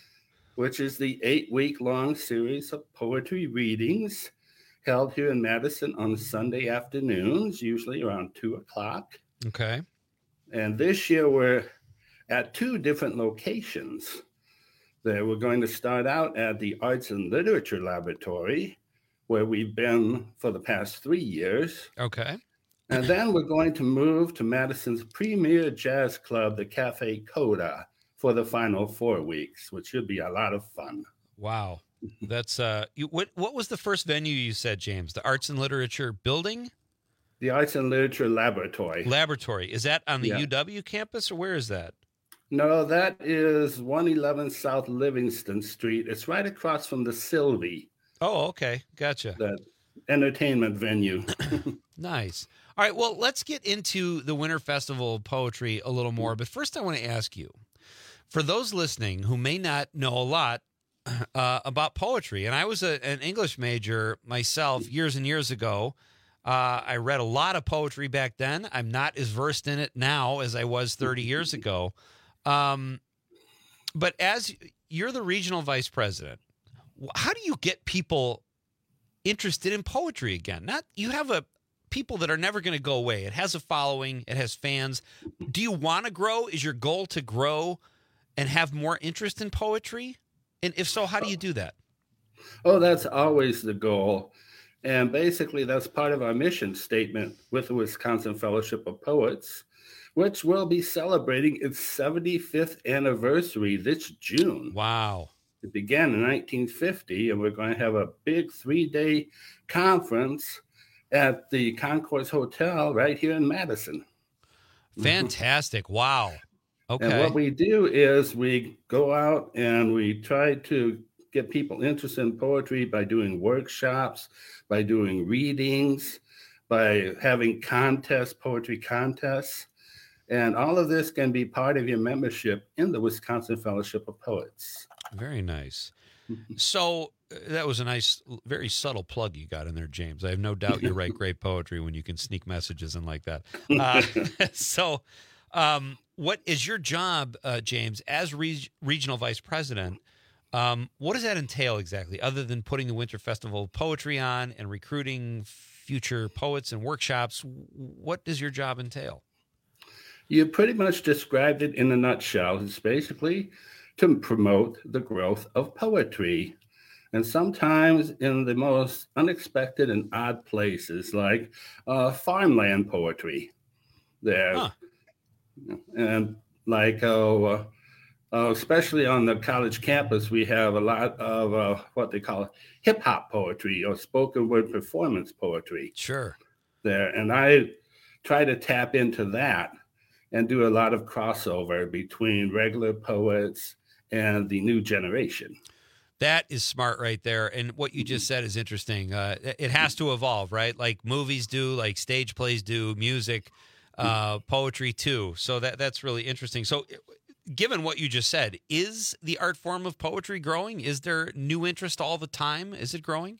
which is the eight-week-long series of poetry readings held here in Madison on Sunday afternoons, usually around two o'clock. Okay. And this year we're at two different locations. There we're going to start out at the Arts and Literature Laboratory, where we've been for the past three years. Okay. And then we're going to move to Madison's premier jazz club, the Cafe Coda, for the final four weeks, which should be a lot of fun. Wow. That's, uh, you, what, what was the first venue you said, James? The Arts and Literature Building? The Arts and Literature Laboratory. Laboratory. Is that on the yeah. U W campus, or where is that? No, that is one eleven South Livingston Street. It's right across from the Sylvie. Oh, okay. Gotcha. That entertainment venue. Nice. All right. Well, let's get into the Winter Festival of Poetry a little more. But first, I want to ask you, for those listening who may not know a lot uh, about poetry, and I was a, an English major myself years and years ago. Uh, I read a lot of poetry back then. I'm not as versed in it now as I was thirty years ago. Um, but as you're the regional vice president, how do you get people interested in poetry again? Not you have a people that are never going to go away. It has a following. It has fans. Do you want to grow? Is your goal to grow and have more interest in poetry? And if so, how do you do that? Oh, that's always the goal. And basically, that's part of our mission statement with the Wisconsin Fellowship of Poets, which will be celebrating its seventy-fifth anniversary this June. Wow. It began in nineteen fifty, and we're going to have a big three-day conference at the Concourse Hotel right here in Madison. Fantastic. Wow. Okay. And what we do is we go out and we try to get people interested in poetry by doing workshops, by doing readings, by having contests, poetry contests. And all of this can be part of your membership in the Wisconsin Fellowship of Poets. Very nice. So uh, that was a nice, very subtle plug you got in there, James. I have no doubt you write great poetry when you can sneak messages in like that. Uh, so um, what is your job, uh, James, as re- regional vice president? Um, what does that entail exactly, other than putting the Winter Festival of Poetry on and recruiting future poets and workshops? What does your job entail? You pretty much described it in a nutshell. It's basically to promote the growth of poetry. And sometimes in the most unexpected and odd places, like uh, farmland poetry there. Huh. And like, uh, uh, especially on the college campus, we have a lot of uh, what they call hip hop poetry or spoken word performance poetry. Sure. There. And I try to tap into that and do a lot of crossover between regular poets and the new generation. That is smart right there. And what you just said is interesting. Uh, it has to evolve, right? Like movies do, like stage plays do, music, uh, poetry too. So that that's really interesting. So given what you just said, is the art form of poetry growing? Is there new interest all the time? Is it growing?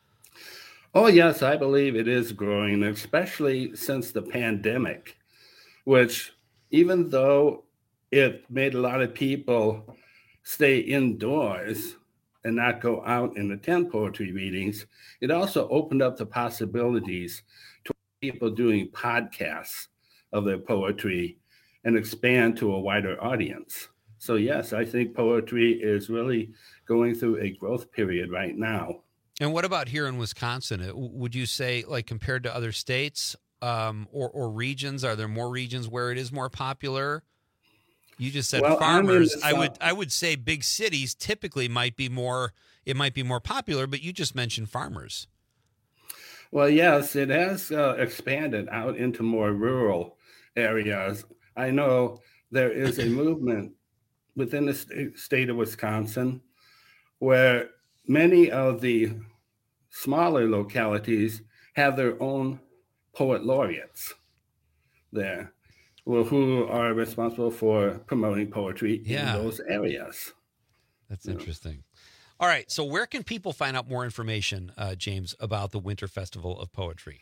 Oh, yes, I believe it is growing, especially since the pandemic, which even though it made a lot of people stay indoors and not go out and attend poetry readings, it also opened up the possibilities to people doing podcasts of their poetry and expand to a wider audience. So yes, I think poetry is really going through a growth period right now. And what about here in Wisconsin? Would you say, like compared to other states um, or, or regions, are there more regions where it is more popular? You just said well, farmers. I would I would say big cities typically might be more. It might be more popular, but you just mentioned farmers. Well, yes, it has uh, expanded out into more rural areas. I know there is a movement within the st- state of Wisconsin where many of the smaller localities have their own poet laureates there. Well, who are responsible for promoting poetry yeah. in those areas. That's yeah. interesting. All right. So where can people find out more information, uh, James, about the Winter Festival of Poetry?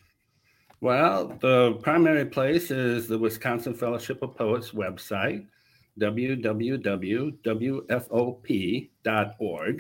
Well, the primary place is the Wisconsin Fellowship of Poets website, w w w dot w f o p dot org.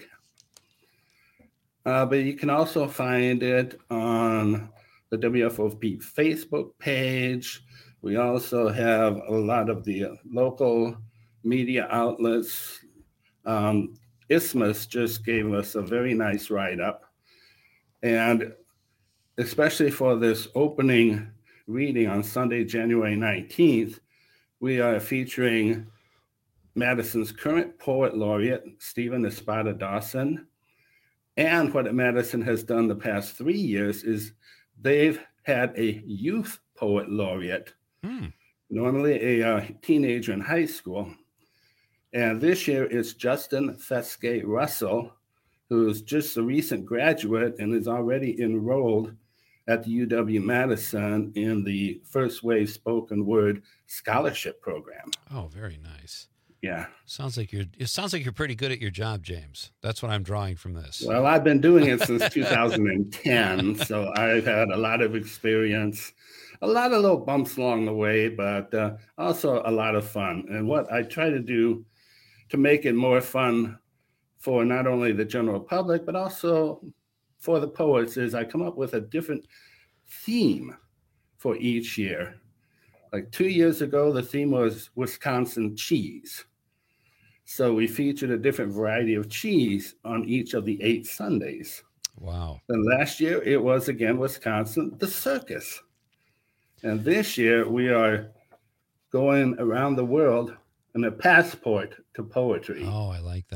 Uh, but you can also find it on the W F O P Facebook page. We also have a lot of the local media outlets. Um, Isthmus just gave us a very nice write-up. And especially for this opening reading on Sunday, January nineteenth, we are featuring Madison's current poet laureate, Stephen Espada Dawson. And what Madison has done the past three years is they've had a youth poet laureate, hmm. normally a uh, teenager in high school. And this year it's Justin Fesque Russell, who's just a recent graduate and is already enrolled at the U W-Madison in the First Wave Spoken Word Scholarship Program. Oh, very nice. Yeah. Sounds like you're it sounds like you're pretty good at your job, James. That's what I'm drawing from this. Well, I've been doing it since two thousand ten, so I've had a lot of experience, a lot of little bumps along the way, but uh, also a lot of fun. And what I try to do to make it more fun for not only the general public, but also for the poets is I come up with a different theme for each year. Like two years ago, the theme was Wisconsin cheese. So we featured a different variety of cheese on each of the eight Sundays. Wow. And last year, it was again Wisconsin, the circus. And this year, we are going around the world in a passport to poetry. Oh, I like that.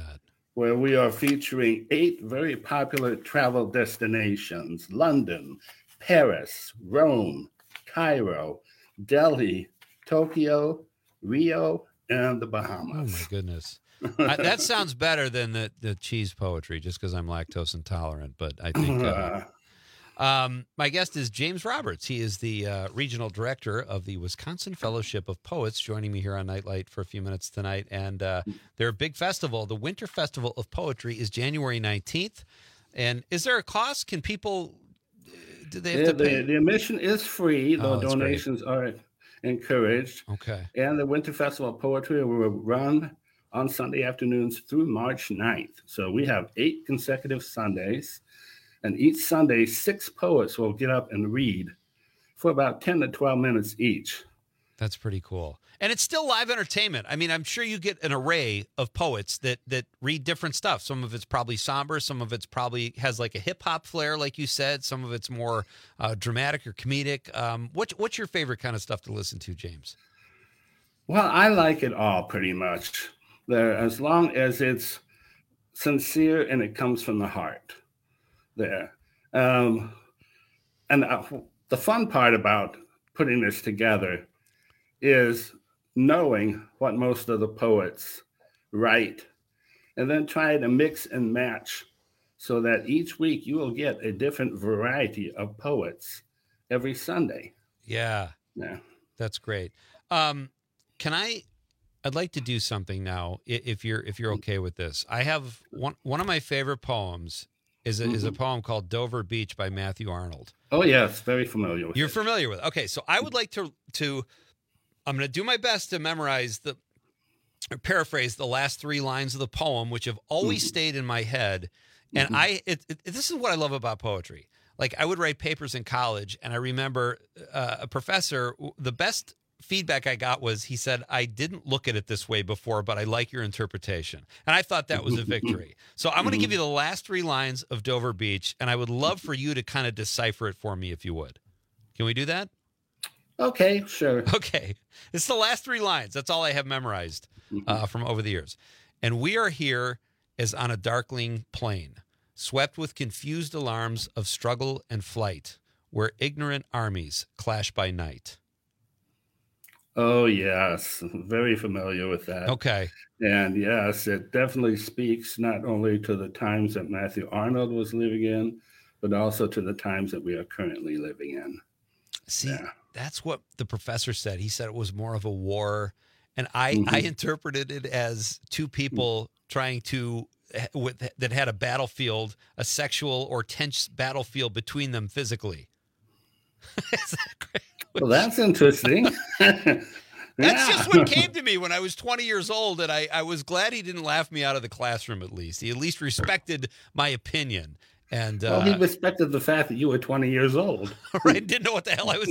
where we are featuring eight very popular travel destinations: London, Paris, Rome, Cairo, Delhi, Tokyo, Rio, and the Bahamas. Oh, my goodness. I, that sounds better than the, the cheese poetry, just because I'm lactose intolerant. But I think uh, um, my guest is James Roberts. He is the uh, regional director of the Wisconsin Fellowship of Poets, joining me here on Nightlight for a few minutes tonight. And uh, their big festival, the Winter Festival of Poetry, is January nineteenth. And is there a cost? Can people, do they have Yeah, to pay? the, the admission is free, though Oh, that's great. donations are encouraged. Okay. And the Winter Festival of Poetry will run on Sunday afternoons through March ninth. So we have eight consecutive Sundays, and each Sunday, six poets will get up and read for about ten to twelve minutes each. That's pretty cool. And it's still live entertainment. I mean, I'm sure you get an array of poets that that read different stuff. Some of it's probably somber. Some of it's probably has like a hip hop flair, like you said. Some of it's more uh, dramatic or comedic. Um, what, what's your favorite kind of stuff to listen to, James? Well, I like it all pretty much. There, as long as it's sincere and it comes from the heart. There, um, and uh, the fun part about putting this together is knowing what most of the poets write, and then try to mix and match so that each week you will get a different variety of poets every Sunday. Yeah. Yeah. That's great. Um, can I, I'd like to do something now, i- if you're, if you're okay with this. I have one, one of my favorite poems is a, is a poem called Dover Beach by Matthew Arnold. Oh, yes. Very familiar with You're it. familiar with it. Okay. So I would like to, to, I'm going to do my best to memorize the, or paraphrase the last three lines of the poem, which have always Mhm. stayed in my head. And Mhm. I, it, it, this is what I love about poetry. Like, I would write papers in college, and I remember uh, a professor, the best feedback I got was, he said, I didn't look at it this way before, but I like your interpretation. And I thought that was a victory. So I'm going to give you the last three lines of Dover Beach, and I would love for you to kind of decipher it for me, if you would. Can we do that? Okay, sure. Okay. It's the last three lines. That's all I have memorized uh, from over the years. And we are here as on a darkling plain, swept with confused alarms of struggle and flight, where ignorant armies clash by night. Oh, yes. Very familiar with that. Okay. And yes, it definitely speaks not only to the times that Matthew Arnold was living in, but also to the times that we are currently living in. See, that's what the professor said. He said it was more of a war. And I, Mhm. I interpreted it as two people trying to, with, that had a battlefield, a sexual or tense battlefield between them physically. Is that great? Well, that's interesting. That's Yeah. just what came to me when I was twenty years old, and I, I was glad he didn't laugh me out of the classroom. At least he at least respected my opinion, and Well, uh, he respected the fact that you were twenty years old. right, didn't know what the hell I was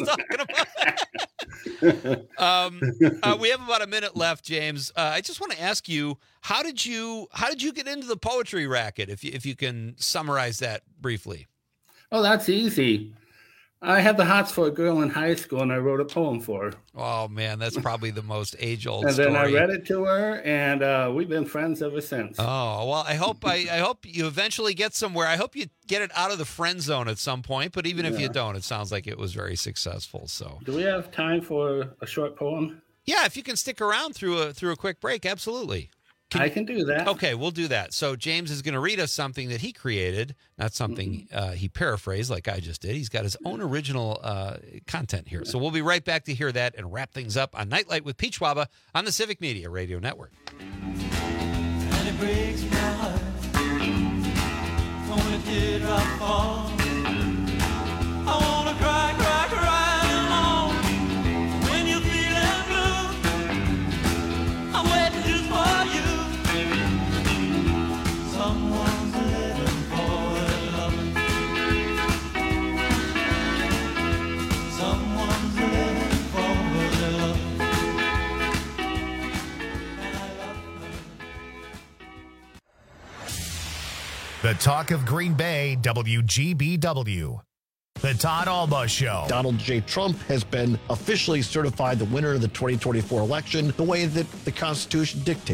talking about. um, uh, we have about a minute left, James. Uh, I just want to ask you, how did you how did you get into the poetry racket? If you, if you can summarize that briefly. Oh, that's easy. I had the hots for a girl in high school, and I wrote a poem for her. Oh man, that's probably the most age old. And then story. I read it to her, and uh, we've been friends ever since. Oh, well, I hope I, I hope you eventually get somewhere. I hope you get it out of the friend zone at some point, but even if you Yeah. don't, it sounds like it was very successful. So, Do we have time for a short poem? yeah, if you can stick around through a through a quick break, absolutely. I can do that. Okay, we'll do that. So James is going to read us something that he created, not something uh, he paraphrased like I just did. He's got his own original uh, content here. So we'll be right back to hear that and wrap things up on Nightlight with Pete Schwaba on the Civic Media Radio Network. And it breaks my heart when a teardrop falls. I wanna cry, cry, cry alone when you're feeling blue. I'm waiting just for you. Someone's living for love. Someone's living for love. The talk of Green Bay, W G B W. The Todd Alba Show. Donald J. Trump has been officially certified the winner of the twenty twenty-four election the way that the Constitution dictates.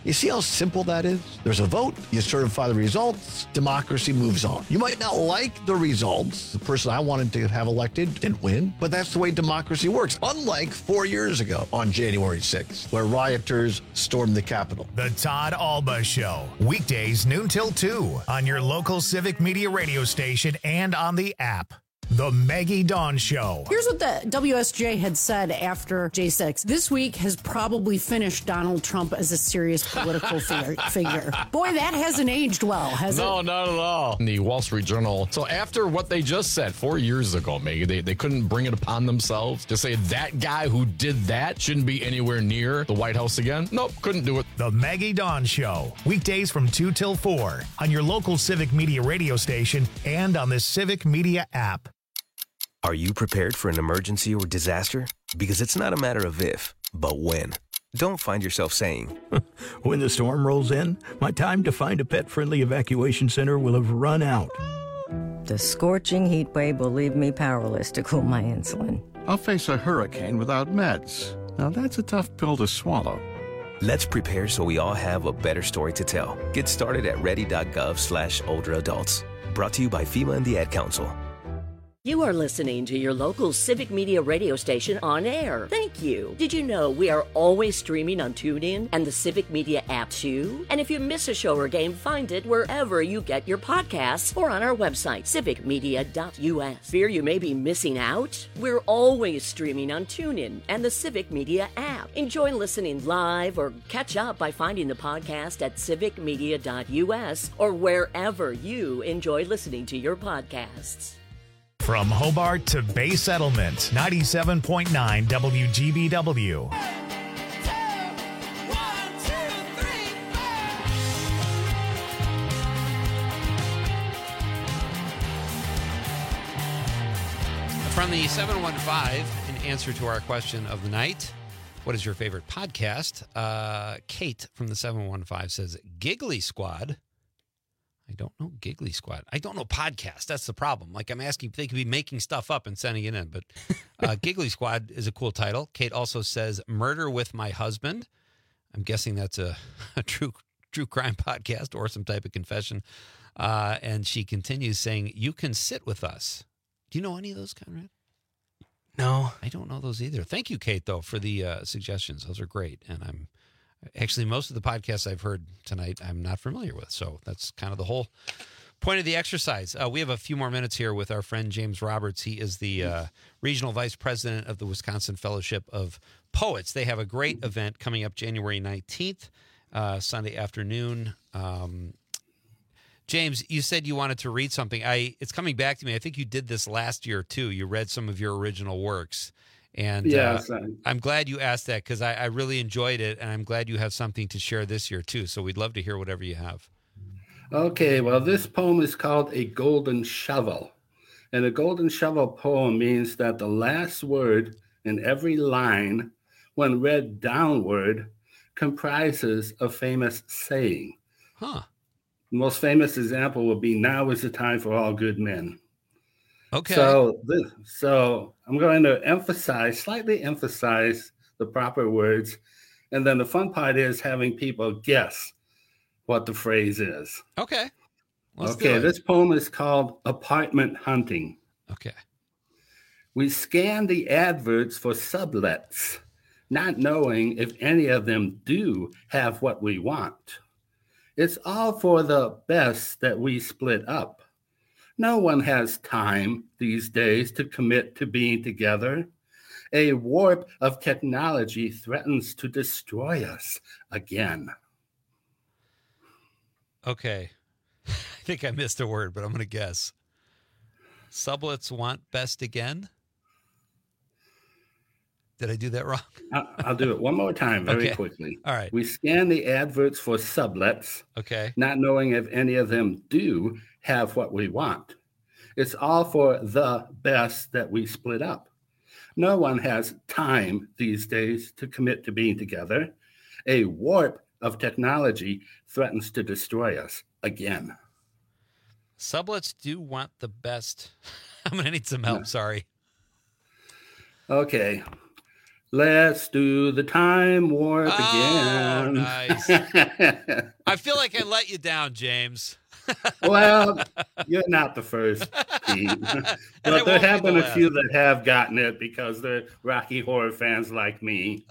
You see how simple that is? There's a vote, you certify the results, democracy moves on. You might not like the results. The person I wanted to have elected didn't win, but that's the way democracy works. Unlike four years ago on January sixth, where rioters stormed the Capitol. The Todd Alba Show, weekdays noon till two on your local Civic Media radio station and on the app. The Maggie Dawn Show. Here's what the W S J had said after J six. This week has probably finished Donald Trump as a serious political figure. figure. Boy, that hasn't aged well, has no, it? No, not at all. The Wall Street Journal. So after what they just said four years ago, Maggie, they, they couldn't bring it upon themselves to say that guy who did that shouldn't be anywhere near the White House again. Nope, couldn't do it. The Maggie Dawn Show, weekdays from two till four on your local Civic Media radio station and on the Civic Media app. Are you prepared for an emergency or disaster? Because it's not a matter of if, but when. Don't find yourself saying, when the storm rolls in, my time to find a pet-friendly evacuation center will have run out. The scorching heat wave will leave me powerless to cool my insulin. I'll face a hurricane without meds. Now that's a tough pill to swallow. Let's prepare so we all have a better story to tell. Get started at ready.gov slash older adults. Brought to you by FEMA and the Ad Council. You are listening to your local Civic Media radio station on air. Thank you. Did you know we are always streaming on TuneIn and the Civic Media app too? And if you miss a show or game, find it wherever you get your podcasts or on our website, civic media dot u s. Fear you may be missing out? We're always streaming on TuneIn and the Civic Media app. Enjoy listening live or catch up by finding the podcast at civic media dot u s or wherever you enjoy listening to your podcasts. From Hobart to Bay Settlement, ninety-seven point nine W G B W. From the seven one five, in answer to our question of the night, what is your favorite podcast? Uh, Kate from the seven one five says, Giggly Squad. I don't know Giggly Squad. I don't know podcast. That's the problem. Like I'm asking, they could be making stuff up and sending it in. But uh, Giggly Squad is a cool title. Kate also says Murder with My Husband. I'm guessing that's a, a true true crime podcast or some type of confession. Uh, and she continues saying, You Can Sit With Us. Do you know any of those, Conrad? No. I don't know those either. Thank you, Kate, though, for the uh, suggestions. Those are great. And I'm Actually, most of the podcasts I've heard tonight, I'm not familiar with. So that's kind of the whole point of the exercise. Uh, we have a few more minutes here with our friend James Roberts. He is the uh, regional vice president of the Wisconsin Fellowship of Poets. They have a great event coming up January nineteenth, uh, Sunday afternoon. Um, James, you said you wanted to read something. I It's coming back to me. I think you did this last year, too. You read some of your original works. And yes, uh, I'm glad you asked that because I, I really enjoyed it, and I'm glad you have something to share this year, too. So we'd love to hear whatever you have. Okay, well, this poem is called A Golden Shovel. And a golden shovel poem means that the last word in every line, when read downward, comprises a famous saying. Huh. The most famous example would be, now is the time for all good men. Okay. So, this, so I'm going to emphasize, slightly emphasize the proper words. And then the fun part is having people guess what the phrase is. Okay. Let's okay, do it. This poem is called Apartment Hunting. Okay. We scan the adverts for sublets, not knowing if any of them do have what we want. It's all for the best that we split up. No one has time these days to commit to being together. A warp of technology threatens to destroy us again. Okay. I think I missed a word, but I'm going to guess. Sublets want best again? Did I do that wrong? I'll do it one more time very Okay. quickly. All right. We scan the adverts for sublets, Okay. not knowing if any of them do have what we want. It's all for the best that we split up. No one has time these days to commit to being together. A warp of technology threatens to destroy us again. Sublets do want the best. I'm going to need some help. Sorry. Okay. Let's do the time warp Oh, again. nice. I feel like I let you down, James. Well, you're not the first, Pete. I But there won't have be the been a last. few that have gotten it because they're Rocky Horror fans like me.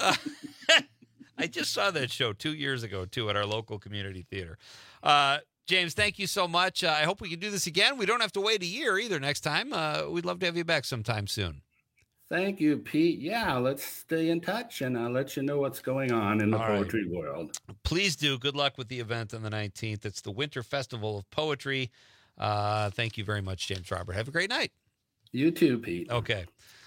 I just saw that show two years ago, too, at our local community theater. Uh, James, thank you so much. Uh, I hope we can do this again. We don't have to wait a year either next time. Uh, we'd love to have you back sometime soon. Thank you, Pete. Yeah, let's stay in touch, and I'll let you know what's going on in the All right. poetry world. Please do. Good luck with the event on the nineteenth. It's the Winter Festival of Poetry. Uh, thank you very much, James Robert. Have a great night. You too, Pete. Okay.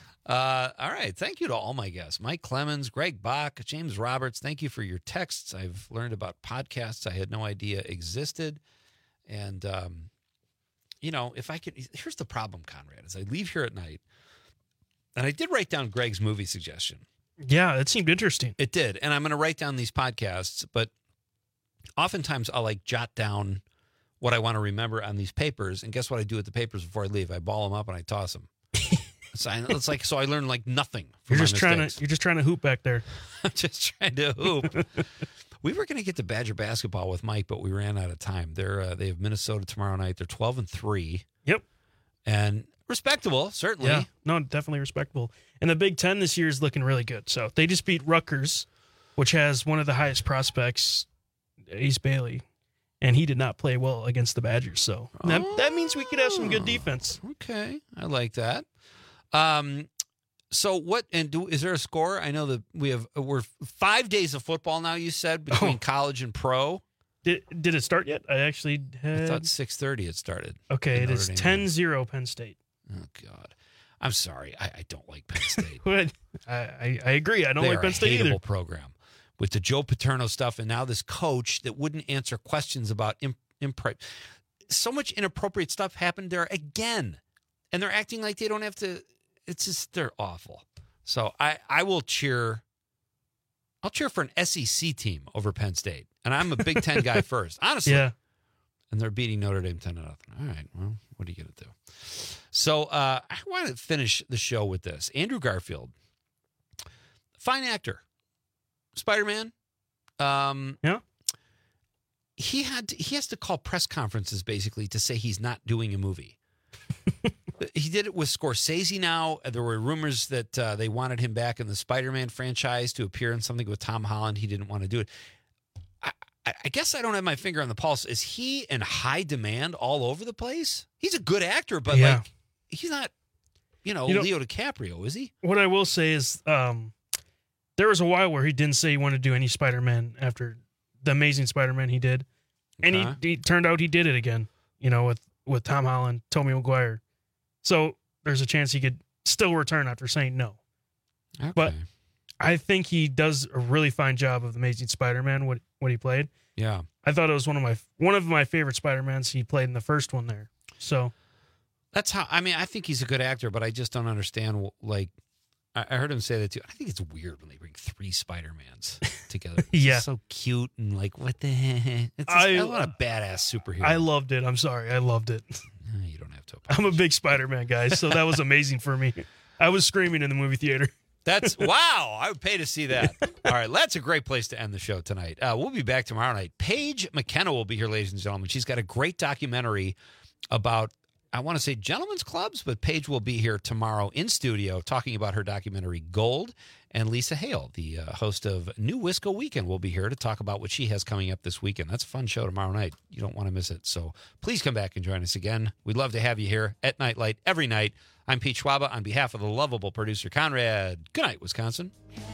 Uh, all right. Thank you to all my guests. Mike Clemens, Greg Bach, James Roberts. Thank you for your texts. I've learned about podcasts I had no idea existed. And, um, you know, if I could, here's the problem, Conrad, is I leave here at night, and I did write down Greg's movie suggestion. Yeah, it seemed interesting. It did. And I'm going to write down these podcasts, but oftentimes I'll like jot down what I want to remember on these papers. And guess what I do with the papers before I leave? I ball them up and I toss them. So I, it's like, so I learn like nothing. From You're my just trying mistakes. to you're just trying to hoop back there. I'm just trying to hoop. We were going to get to Badger basketball with Mike, but we ran out of time. They're uh, they have Minnesota tomorrow night. They're twelve and three. Yep. And respectable, certainly. Yeah, no, definitely respectable. And the Big Ten this year is looking really good. So they just beat Rutgers, which has one of the highest prospects, Ace Bailey, and he did not play well against the Badgers. So that, that means we could have some good defense. Okay, I like that. Um, so what? And do, is there a score? I know that we have we're five days of football now. You said between Oh. college and pro. Did did it start yet? I actually had... I thought six thirty it started. Okay, in it is Notre Dame. ten zero Penn State. Oh God, I'm sorry. I, I don't like Penn State. I, I I agree. I don't They like are Penn a State hateable either. program with the Joe Paterno stuff, and now this coach that wouldn't answer questions about imp- impre- so much inappropriate stuff happened there again, and they're acting like they don't have to. It's just they're awful. So I I will cheer. I'll cheer for an S E C team over Penn State, and I'm a Big Ten guy first, honestly. Yeah. And they're beating Notre Dame ten to nothing. All right, well, what are you gonna do? So uh, I want to finish the show with this. Andrew Garfield, fine actor, Spider-Man. Um, yeah. He had to, he has to call press conferences basically to say he's not doing a movie. He did it with Scorsese now. There were rumors that uh, they wanted him back in the Spider-Man franchise to appear in something with Tom Holland. He didn't want to do it. I, I, I guess I don't have my finger on the pulse. Is he in high demand all over the place? He's a good actor, but Yeah. like he's not, you know, You know- Leo DiCaprio, is he? What I will say is, um, there was a while where he didn't say he wanted to do any Spider-Man after the Amazing Spider-Man he did, and Okay. he, he turned out he did it again. You know, with with Tom Holland, Tobey Maguire. So there's a chance he could still return after saying no. Okay. But I think he does a really fine job of the Amazing Spider-Man. What what he played. Yeah. I thought it was one of my one of my favorite Spider-Mans he played in the first one there. So That's how, I mean, I think he's a good actor, but I just don't understand. Like, I I heard him say that too. I think it's weird when they bring three Spider-Mans together. It's Yeah. just so cute and like, what the heck? It's just, I- I want a badass superhero. I loved it. I'm sorry, I loved it. You don't have to. I'm a big Spider-Man guy, so that was amazing for me. I was screaming in the movie theater. That's wow. I would pay to see that. All right. That's a great place to end the show tonight. Uh, we'll be back tomorrow night. Paige McKenna will be here, ladies and gentlemen. She's got a great documentary about, I want to say gentlemen's clubs, but Paige will be here tomorrow in studio talking about her documentary Gold. And Lisa Hale, the uh, host of New Wisco Weekend, will be here to talk about what she has coming up this weekend. That's a fun show tomorrow night. You don't want to miss it. So please come back and join us again. We'd love to have you here at Nightlight every night. I'm Pete Schwaba on behalf of the lovable producer Conrad. Good night, Wisconsin.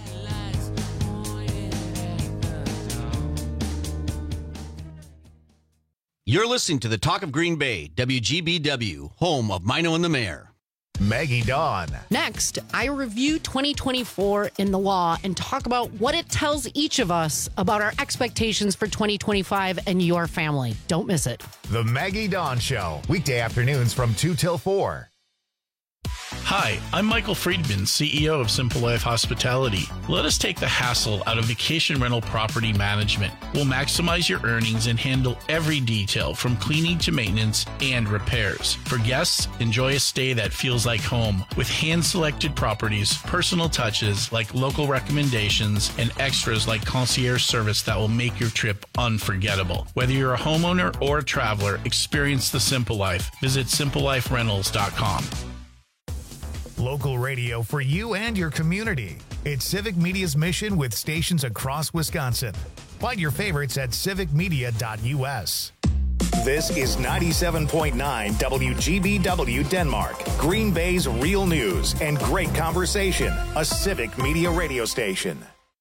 You're listening to the Talk of Green Bay, W G B W, home of Mino and the Mayor. Maggie Dawn. Next, I review twenty twenty-four in the law and talk about what it tells each of us about our expectations for twenty twenty-five and your family. Don't miss it. The Maggie Dawn Show, weekday afternoons from two till four. Hi, I'm Michael Friedman, C E O of Simple Life Hospitality. Let us take the hassle out of vacation rental property management. We'll maximize your earnings and handle every detail from cleaning to maintenance and repairs. For guests, enjoy a stay that feels like home with hand-selected properties, personal touches like local recommendations, and extras like concierge service that will make your trip unforgettable. Whether you're a homeowner or a traveler, experience the Simple Life. Visit simple life rentals dot com. Local radio for you and your community. It's Civic Media's mission with stations across Wisconsin. Find your favorites at civic media dot u s. This is ninety-seven point nine W G B W Denmark, Green Bay's real news and great conversation, a Civic Media radio station.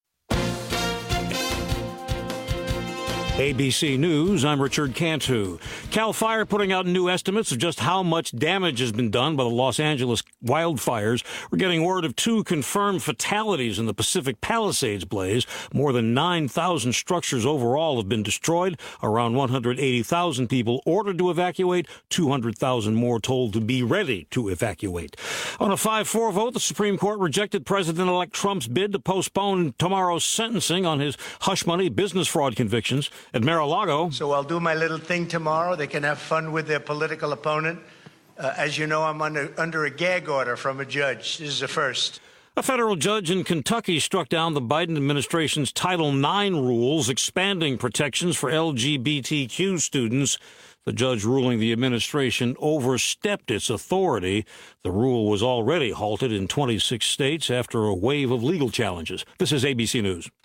A B C News, I'm Richard Cantu. CAL FIRE putting out new estimates of just how much damage has been done by the Los Angeles wildfires. We're getting word of two confirmed fatalities in the Pacific Palisades blaze. More than nine thousand structures overall have been destroyed. Around one hundred eighty thousand people ordered to evacuate, two hundred thousand more told to be ready to evacuate. On a five four vote, the Supreme Court rejected President-elect Trump's bid to postpone tomorrow's sentencing on his hush money business fraud convictions. At Mar-a-Lago. So I'll do my little thing tomorrow. They can have fun with their political opponent. Uh, as you know, I'm under, under a gag order from a judge. This is a first. A federal judge in Kentucky struck down the Biden administration's Title nine rules expanding protections for L G B T Q students. The judge ruling the administration overstepped its authority. The rule was already halted in twenty-six states after a wave of legal challenges. This is A B C News.